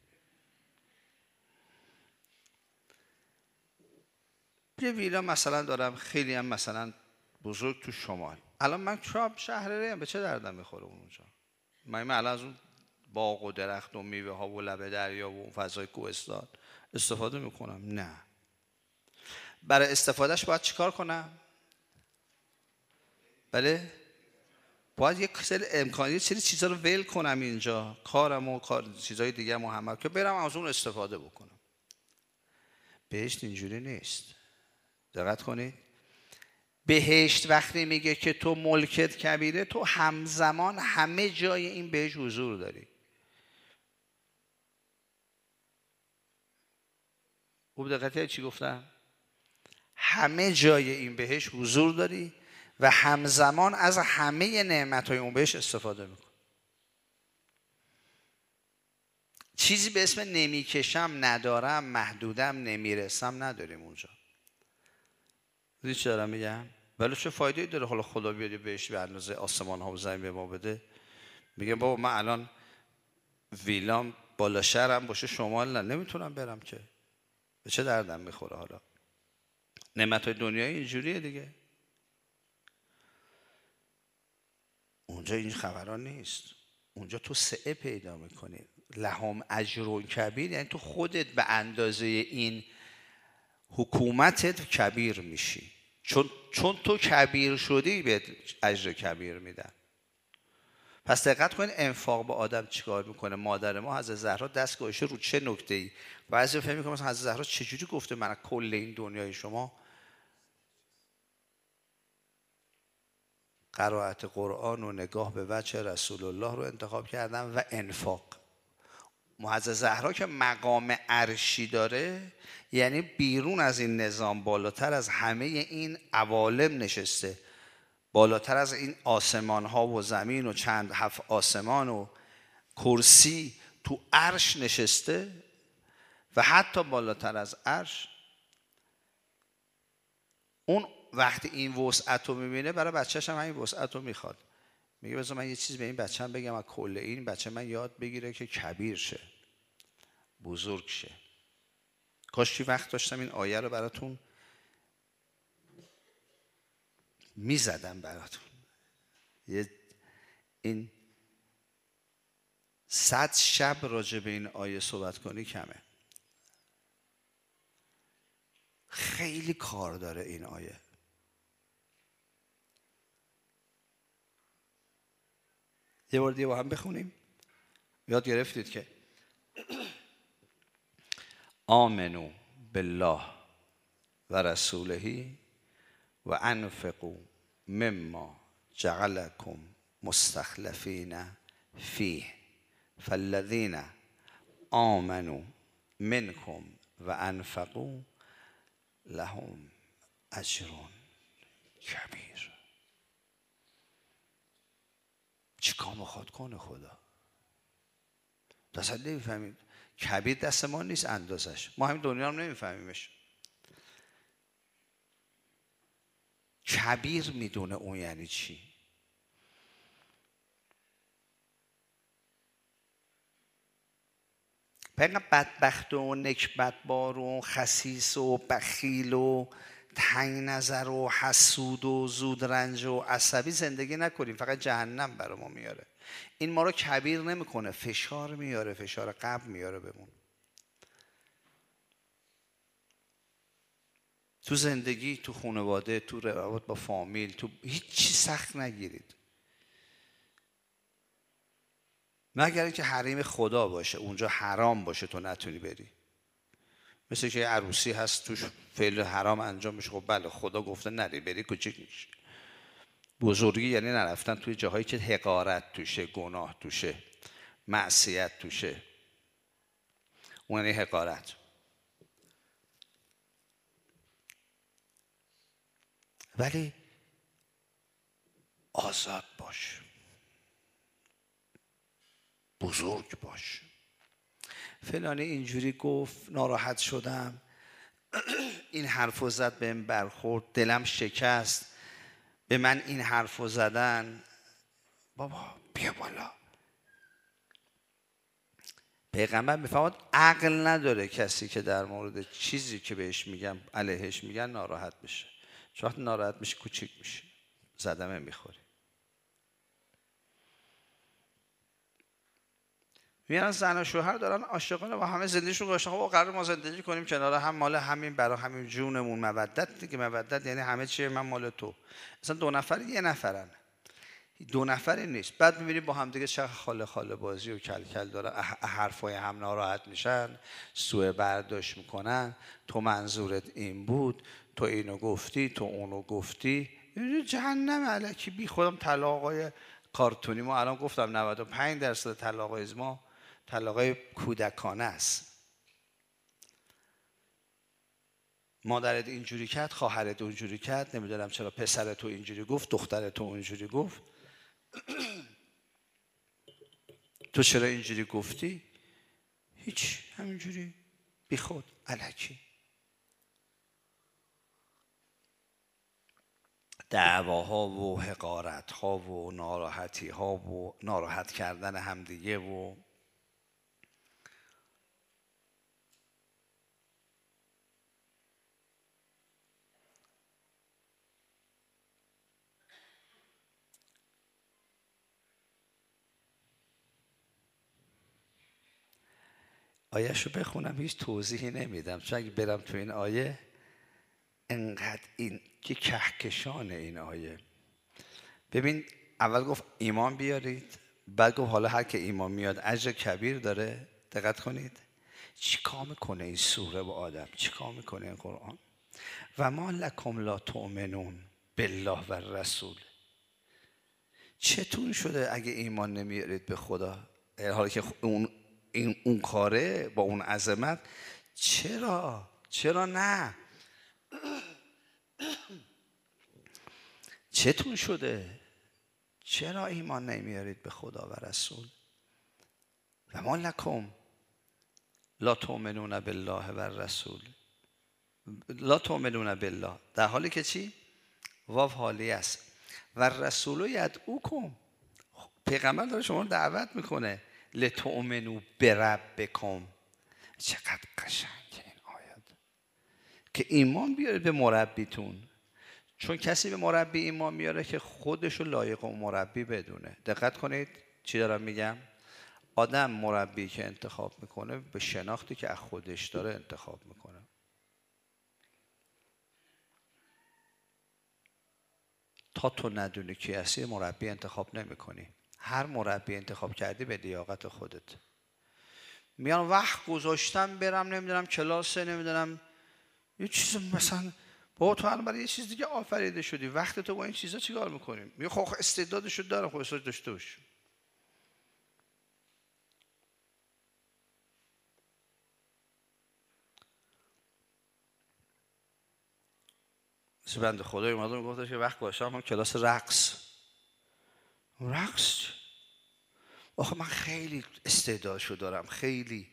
یه ویلا مثلا دارم خیلی هم مثلا بزرگ تو شمال. الان من شب شهرره هم به چه دردم میخوره اونجا؟ من من الان از اون باغ و درخت و میوه ها و لبه دریا و فضای کوهستان استفاده میکنم؟ نه. برای استفادهش باید چیکار کنم؟ بله، باید یک سری امکانی، سری چیزا رو ول کنم اینجا، کارم و کار چیزای دیگه هم همه که برم از اون استفاده بکنم. بهشت اینجوری نیست. دقت کنید، بهشت وقتی میگه که تو ملکت کبیره، تو همزمان همه جای این بهشت حضور داری. خوب دقت کردید چی گفتم؟ همه جای این بهشت حضور داری و همزمان از همه نعمت‌های اون بهشت استفاده میکنی. چیزی به اسم نمیکشم، ندارم، محدودم، نمیرسم نداریم اونجا. دیدی چی دارم میگم؟ ولی چه فایده‌ای داره حالا خدا بیاد بهش به اندازه آسمان ها و زمین به ما بده؟ میگم بابا من الان ویلام بالا شهرم باشه شمال نه نمیتونم برم که، به چه دردم میخوره؟ حالا نعمت‌های دنیایی اینجوریه دیگه. اونجا این خبران نیست. اونجا تو سعه پیدا میکنی. لهم اجر کبیر، یعنی تو خودت به اندازه این حکومتت کبیر میشی، چون چون تو کبیر شدی به اجر کبیر میدن. پس دقت کنید انفاق به آدم چیکار میکنه. مادر ما حضرت زهرا دست گذاشته رو چه نکته‌ای؟ بعضی فکر میکنن مثلا حضرت زهرا چجوری گفته من کل این دنیای شما؟ قرائت قرآن و نگاه به وجه رسول الله رو انتخاب کردم و انفاق. حضرت زهرا که مقام عرشی داره، یعنی بیرون از این نظام بالاتر از همه این عوالم نشسته، بالاتر از این آسمان ها و زمین و چند هفت آسمان و کرسی، تو عرش نشسته و حتی بالاتر از عرش. اون وقتی این وسعت رو میبینه برای بچه‌ش هم این وسعت رو میخواد. میگه بذار من یه چیز به این بچه‌م بگم، از کل این بچه من یاد بگیره که کبیر شه، بزرگ شه. کاش وقت داشتم این آیه رو براتون میزدم براتون. یه این صد شب راجع به این آیه صحبت کنی کمه. خیلی کار داره این آیه. یه بار دیگه با هم بخونیم. یاد گرفتید که آمنو بالله و رسوله و انفقوا مما جعلکم مستخلفین فیه فالذین آمنوا منکم و انفقوا لهم اجر کبیر. چی کار میخواد کنه خدا؟ اصلا نمیفهمید. کبیر دست ما نیست اندازش، ما همین دنیا هم نمیفهمیمش. کبیر میدونه اون یعنی چی. پیغمبر بدبخت و نکبتبار و خسیس و بخیل و تنگ نظر و حسود و زودرنج و عصبی زندگی نکنیم، فقط جهنم برای ما میاره. این ما رو کبیر نمیکنه، فشار میاره، فشار قبر میاره بهمون. تو زندگی، تو خانواده، تو روابط با فامیل، تو هیچ چی سخت نگیرید مگر اینکه حریم خدا باشه، اونجا حرام باشه تو نتونی بری. مثل که عروسی هست توش فعل حرام انجام میشه، خب بله خدا گفته نری، بری کوچیک میشه. بزرگی یعنی نرفتن توی جاهایی که حقارت توشه، گناه توشه، معصیت توشه، اون یعنی حقارت. ولی آزاد باش، بزرگ باش. فلانی اینجوری گفت ناراحت شدم، این حرفو زد بهم برخورد، دلم شکست، به من این حرفو زدن. بابا بیا بالا. پیغمبر میفهمد عقل نداره کسی که در مورد چیزی که بهش میگن علیهش میگن ناراحت بشه. چون وقتی ناراحت میشه کوچیک میشه، صدمه میخوری. میان زن و شوهر دارن عاشقانه با همه زندگیشون گذاشتن، خب قرار ما زندگی کنیم کنار هم، مال همین برای همین جونمون، مودت دیگه. مودت یعنی همه چیه من مال تو. مثلا دو نفر یه نفرن، دو نفری نیست. بعد میبینیم با هم دیگه چه خاله خاله بازی و کل کل داره، حرفای هم ناراحت میشن، سوء برداشت میکنن. تو منظورت این بود، تو اینو گفتی، تو اونو گفتی. جهنم الکی بی خودم. طلاقای کارتونی ما الان گفتم نود و پنج درصد طلاقای ما طلاقای کودکانه است. مادرت اینجوری کرد، خواهرت اونجوری کرد، نمیدونم چرا پسرت تو اینجوری گفت، دخترت تو اونجوری گفت، تو چرا اینجوری گفتی؟ هیچ، همینجوری بی خود الکی. دعواها و حقارتها و ناراحتیها و ناراحت کردن همدیگه و آیه‌شو بخونم، هیچ توضیحی نمیدم، چون اگه برم تو این آیه انقدر این که کهکشان این آیه. ببین اول گفت ایمان بیارید، بعد گفت حالا هر که ایمان میاد اجر کبیر داره. دقت کنید چیکار میکنه این سوره با آدم، چیکار میکنه این قرآن. و ما لکم لا تؤمنون بالله و الرسول. چطور شده اگه ایمان نمیارید به خدا، حالا که اون این اون کاره با اون عظمت، چرا چرا نه؟ چطور شده؟ چرا ایمان نمیارید به خدا و رسول؟ و ما لکم لا تؤمنون بالله و الرسول. لا تؤمنون بالله در حالی که چی؟ واو حالی است. و رسول یدعوکم، پیغمبر داره شما رو دعوت میکنه لتؤمنوا بربکم. چقدر قشنگه این آیات که ایمان بیارید به مربیتون. چون کسی به مربی ایمان میاره که خودشو لایق و مربی بدونه. دقت کنید چی دارم میگم. آدم مربی که انتخاب میکنه به شناختی که از خودش داره انتخاب میکنه. تا تو ندونی کی هستی مربی انتخاب نمیکنی. هر مربی انتخاب کردی به لیاقت خودت. میان وقت گذاشتم برم نمیدونم کلاس نمیدونم یه چیز مثلا، بابا تو الان برای یه چیز دیگه آفریده شدی، وقت تو با این چیزا چیکار میکنیم؟ میگه خب استعدادشو دارم، خب استعداد داشته باش. مثل بنده خدای اومده میگفتش که وقت گذاشتم هم کلاس رقص. رقص آخه من خیلی استعدادشو دارم، خیلی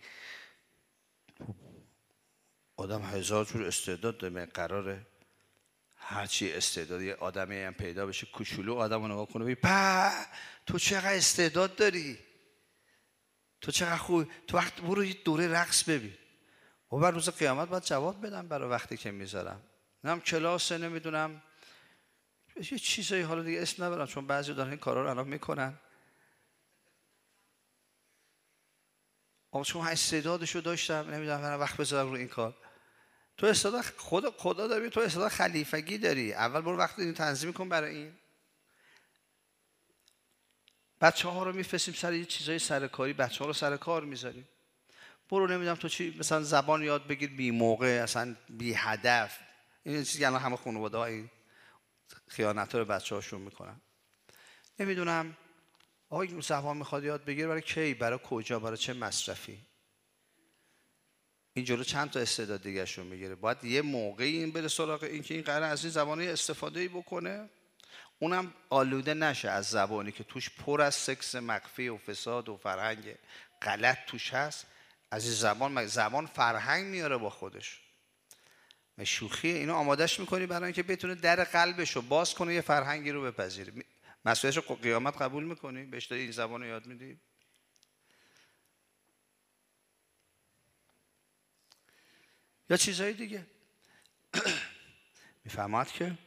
آدم هزار جور استعداد داره، قراره هرچی استعدادی آدمی هم پیدا بشه کوچولو آدمو نگاه کنه بگه په تو چقدر استعداد داری، تو چقدر خوب، تو وقت برو یه دوره رقص ببین. و بعد روز قیامت باید جواب بدم برای وقتی که میذارم. نم کلاس نمیدونم یه چیزایی، حالا دیگه اسم نبرم چون بعضی دارن این کارا رو الان میکنن. اما چون استعدادشو داشتم نمیدونم وقت بذارم رو این کار. تو استعداد خدا خدا داری، تو استعداد خلیفگی داری، اول برو وقت اینو تنظیم کن برای این. بچه ها رو میفرستیم سر یه چیزای سرکاری، بچه ها رو سر کار میذاریم. برو نمیدونم تو چی مثلا زبان یاد بگیر بی موقع، اصلا بی هدف. این چیزی الان همه خانواده‌ها این خیانت‌ها رو بچه‌هاشون میکنن. نمیدونم آقا زبان میخواد یاد بگیره، برای کی، برای کجا، برای چه مصرفی؟ این جلو چند تا استعداد دیگه شون میگیره. باید یه موقعی این بره سراغ این که این قراره از این زبانی استفاده‌ای بکنه، اونم آلوده نشه از زبانی که توش پر از سکس مخفی و فساد و فرهنگ غلط توش هست. از این زبان زبان فرهنگ میاره با خودش. شوخی اینو آمادش میکنی برای اینکه بتونه در قلبشو باز کنه یه فرهنگی رو بپذیره. مسئولیتشو قیامت قبول میکنی؟ بهش داری این زبانو یاد میدی؟ یا چیزهای دیگه. میفهمد که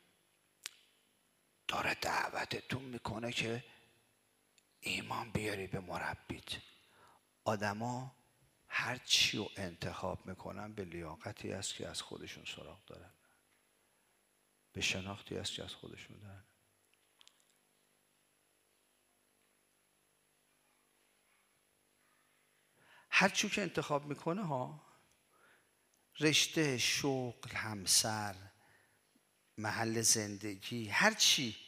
داره دعوتتون میکنه که ایمان بیاری به مربیت. آدما هر چی رو انتخاب میکنن به لیاقتی است که از خودشون سراغ دارن، به شناختی است که از خودشون دارن. هر چی که انتخاب میکنه ها، رشته، شغل، همسر، محل زندگی، هر چی،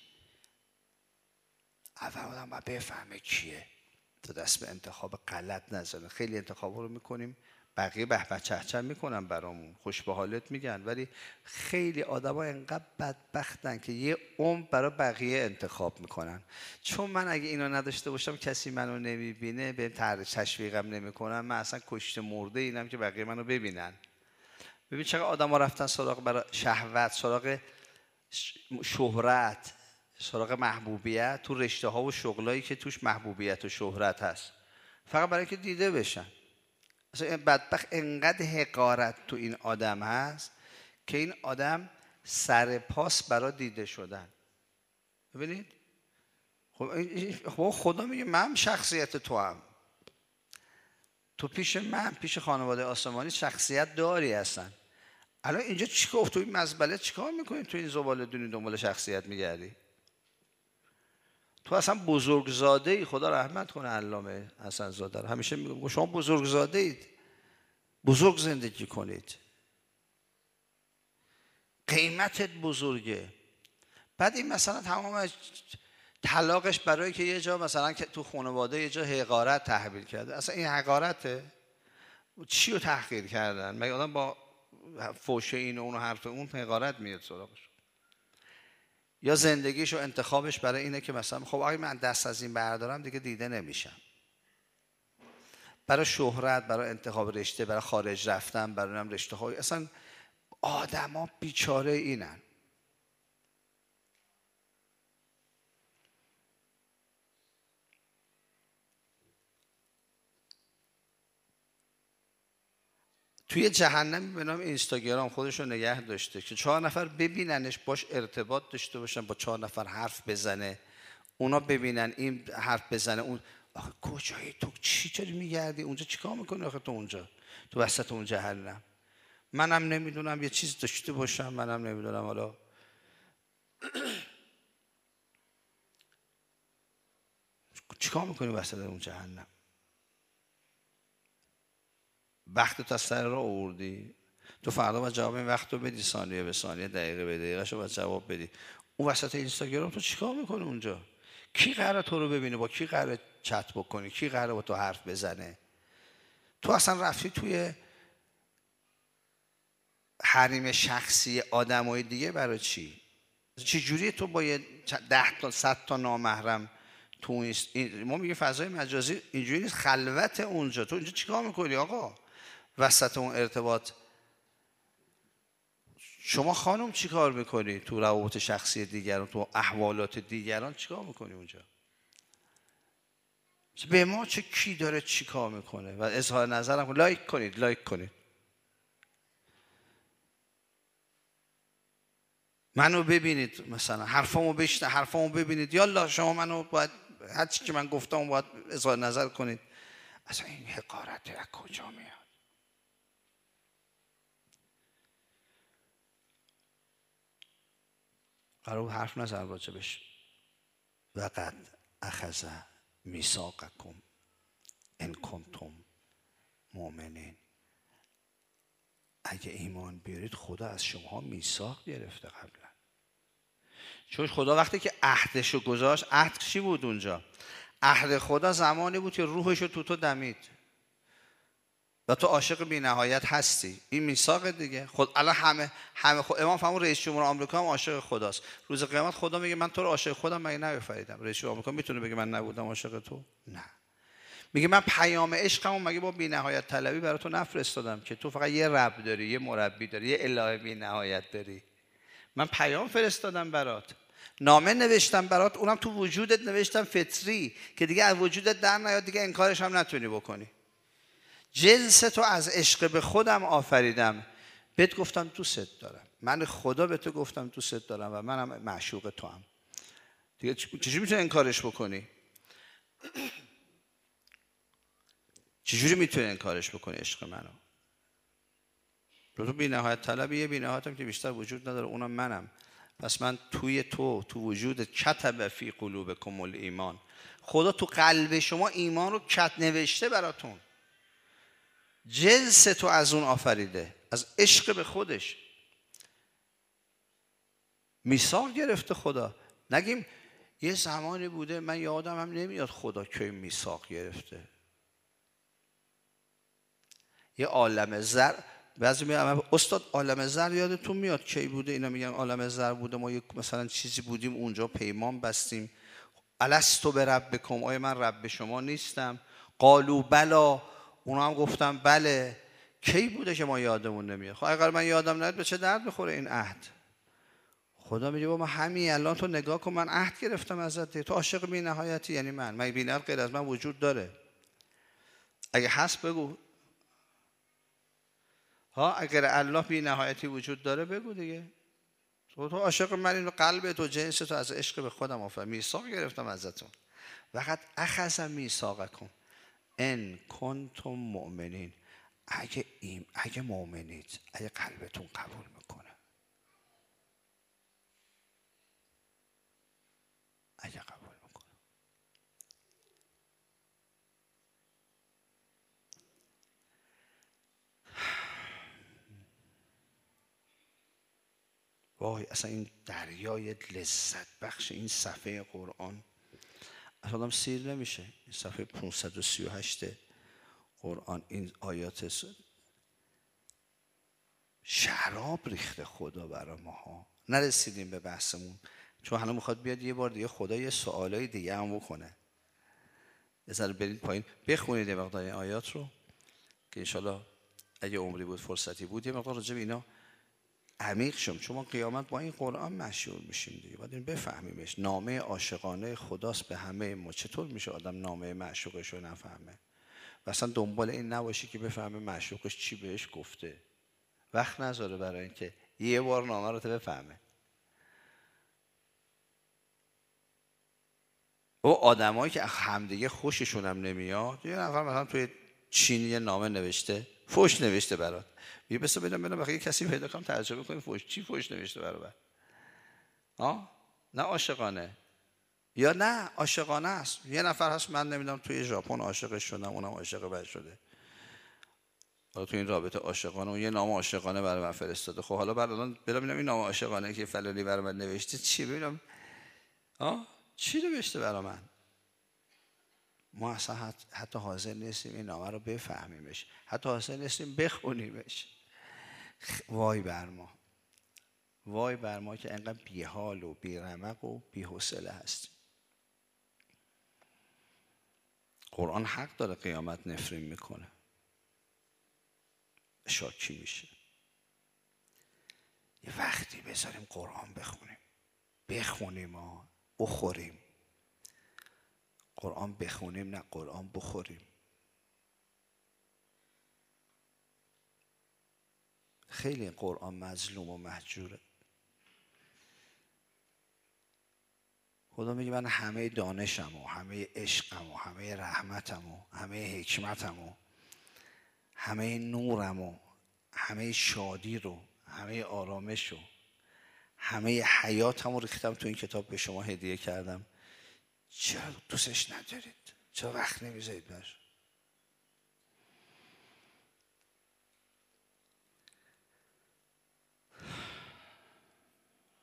اول آدم باید بفهمه کیه تا دست به انتخاب غلط نزنه. خیلی انتخاب رو میکنیم بقیه به به چه چه میکنن برامون، خوش به حالت میگن، ولی خیلی آدما انقدر بدبختن که یه عمر برای بقیه انتخاب میکنن. چون من اگه اینو نداشته باشم کسی منو نمیبینه، به تشویقم نمیکنن، من اصلا کشته مرده اینم که بقیه منو ببینن. ببین چقدر آدما رفتن سراغ برای شهوت، سراغ شهرت، سراغ محبوبیت تو رشته ها و شغلایی که توش محبوبیت و شهرت هست، فقط برای که دیده بشن. اصلا بدبخت انقدر حقارت تو این آدم هست که این آدم سر پاس برای دیده شدن. ببینید خب خدا میگه من شخصیت تو هم. تو پیش من، پیش خانواده آسمانی شخصیت داری هستن. الان اینجا چی گفت؟ تو این مزبله چیکار میکنی؟ تو این زباله دونی دنبال شخصیت میگردی؟ تو اصلا بزرگزاده ای. خدا رحمت کنه علامه حسن زاده رو، همیشه میگم شما بزرگزاده اید، بزرگ زندگی کنید، قیمتت بزرگه. بعد این مثلا تمام طلاقش برای که یه جا مثلا که تو خانواده یه جا حقارت تحویل کرده. اصلا این حقارته؟ چی رو تحقیر کردن؟ مگه آدم با فوشه این و اون و حرف اون حقارت میاد سراغش؟ یا زندگیش و انتخابش برای اینه که مثلا خب اگه من دست از این بردارم دیگه دیده نمیشم، برای شهرت، برای انتخاب رشته، برای خارج رفتن، برای هم رشته های. اصلا آدما بیچاره اینن. توی جهنم به نام اینستاگرام خودشو نگه داشته که چهار نفر ببیننش، باش ارتباط داشته باشن، با چهار نفر حرف بزنه، اونا ببینن این حرف بزنه اون. آخه کجایی تو؟ چی چرا میگردی اونجا؟ چیکار میکنی آخه تو اونجا تو وسط اون جهنم؟ منم نمیدونم یه چیز داشته باشم، منم نمیدونم حالا چیکار میکنی وسط اون جهنم؟ وقت تا سر را آوردی، تو فردا باید جواب این وقت رو بدی، ثانیه به ثانیه، دقیقه به دقیقه شو باید جواب بدی. اون وسط اینستاگرام تو چیکار میکنی اونجا؟ کی قراره تو رو ببینه؟ با کی قراره چت بکنی؟ کی قراره با تو حرف بزنه؟ تو اصلا رفتی توی حریم شخصی آدمای دیگه برای چی؟ چه جوری تو با یه ده تا صد تا نامحرم تو این، ما میگه فضای مجازی اینجوری نیست، خلوت اونجا. تو اونجا چیکار میکنی آقا وسط اون ارتباط؟ شما خانم چیکار میکنی تو روابط شخصی دیگران، تو احوالات دیگران چیکار میکنی اونجا؟ به ما چه کی داره چیکار میکنه؟ و اظهار نظرم لایک کنید، لایک کنید، منو ببینید، مثلا حرفامو بشنوید، حرفامو ببینید، یالا شما منو باید هر چی که من گفتم باید اظهار نظر کنید. اصلا این حقارت از کجا میاد؟ قرار حرف نزن راجبش. وقد اخذ میثاقکم ان کنتم مؤمنین. اگه ایمان بیارید خدا از شما میثاق گرفته قبلا. چون خدا وقتی که عهدشو گذاشت، عهد چی بود اونجا؟ عهد خدا زمانی بود که روحشو تو تو دمید و تو عاشق بی نهایت هستی. این میثاق دیگه. خود الان همه همه خود امام فرمود رئیس جمهور آمریکا هم عاشق خداست. روز قیامت خدا میگه من تو رو عاشق خودم مگه نیافریدم؟ رئیس جمهور آمریکا میتونه بگه من نبودم عاشق تو؟ نه. میگه من پیام عشقمو مگه با بی نهایت طلبی برای تو نفرستادم که تو فقط یه رب داری، یه مربی داری، یه اله بی نهایت داری؟ من پیام فرستادم برات، نامه نوشتم برات، اونم تو وجودت نوشتم فطری که دیگه از وجودت در نیاد، دیگه انکارش هم نتونی بکنی. جنس تو از عشق به خودم آفریدم، بهت گفتم دوست دارم، من خدا به تو گفتم دوست دارم و منم معشوق تو هم. دیگه چجوری میتونی انکارش بکنی؟ چجوری میتونی انکارش بکنی عشق منو؟ تو بی نهایت طلبی، یه بی نهایتم که بیشتر وجود نداره، اونم منم. پس من توی تو، تو وجودت، کتب فی قلوبکم الایمان، خدا تو قلب شما ایمان رو کت نوشته براتون. جنس تو از اون آفریده، از عشق به خودش. میثاق گرفته خدا. نگیم یه زمانی بوده، من یادم هم نمیاد خدا کی میثاق گرفته. یه عالم زر، بعضی میگن استاد عالم زر یادتون میاد کی بوده؟ اینا میگن عالم زر بوده، ما یک مثلا چیزی بودیم اونجا پیمان بستیم. الستو بربکم، آیا من رب شما نیستم؟ قالوا بلا، اونا هم گفتم بله. کی بوده که ما یادمون نمیاد؟ خب اگر من یادم نمیاد به چه درد میخوره این عهد؟ خدا میگه بابا همین الان تو نگاه کن، من عهد گرفتم ازت، تو عاشق بی نهایتی. یعنی من من بی نهایت غیر از من وجود داره؟ اگه هست بگو. ها اگر الله بی نهایتی وجود داره بگو دیگه. تو تو عاشق من، این قلب تو، جنس تو از عشق به خودم آفر، میثاق گرفتم ازتون. وقت اخذ میثاقکم. ان کنتم مؤمنین، اگه ایم اگه مؤمنید، اگه قلبتون قبول میکنه، اگه قبول میکنه. وای اصلا این دریای لذت بخش این صفحه قرآن اصلا آدم سیر نمیشه. این صفحه پانصد و سی و هشت قرآن، این آیات شراب ریخته خدا برای ماها. نرسیدیم به بحثمون چون حالا میخواد بیاد یه بار دیگه خدا یه سوالای دیگه هم بکنه. یه ذره برید پایین بخونید یه مقدار این آیات رو که انشالله اگه عمری بود فرصتی بود یه مقدار راجع به اینا عمیق شم، چون ما قیامت با این قرآن مشهور میشیم دیگه، باید این بفهمیمش. نامه عاشقانه خداست به همه ما. چطور میشه آدم نامه معشوقش رو نفهمه و اصلا دنبال این نباشی که بفهمه معشوقش چی بهش گفته، وقت نذاره برای اینکه یه بار نامه رو بفهمه. او آدمایی که همدیگه خوششون هم نمیاد، یه نفر مثلا توی چین یه نامه نوشته، فوش نوشته برات، یه بس بدم بدم بخاطر کسی پیدا کنم ترجمه کنیم فوش چی فوش نوشته برات. ها نه عاشقانه، یا نه عاشقانه است. یه نفر هست من نمیدونم توی ژاپن عاشقش شدم، اونم عاشق بد شده، حالا تو این رابطه عاشقانه اون یه نامه عاشقانه برای من فرستاده. خب حالا بعد الان برم ببینم این نامه عاشقانه که فلانی برای من نوشته چی، ببینم ها چی نوشته برای من. ما اصلا حتی حاضر نیستیم این نامه رو بفهمیمش، حتی حاضر نیستیم بخونیمش. وای بر ما، وای بر ما که انقدر بیحال و بیرمق و بی‌حوصله هستیم. قرآن حق داره قیامت نفرین میکنه، شاکی میشه. یه وقتی بذاریم قرآن بخونیم، بخونیم ها بخوریم. قرآن بخونیم نه قرآن بخوریم. خیلی قرآن مظلوم و مهجوره. خدا میگه من همه دانشم و همه عشقم و همه رحمتم و همه حکمتم و همه نورم و همه شادی رو، همه آرامش رو، همه حیاتم رو ریختم تو این کتاب به شما هدیه کردم. چرا دوستش ندارید؟ چرا وقت نمیذارید براش؟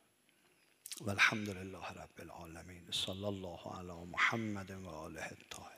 والحمد لله رب العالمین. صلی الله علی محمد و آله الطاهرین.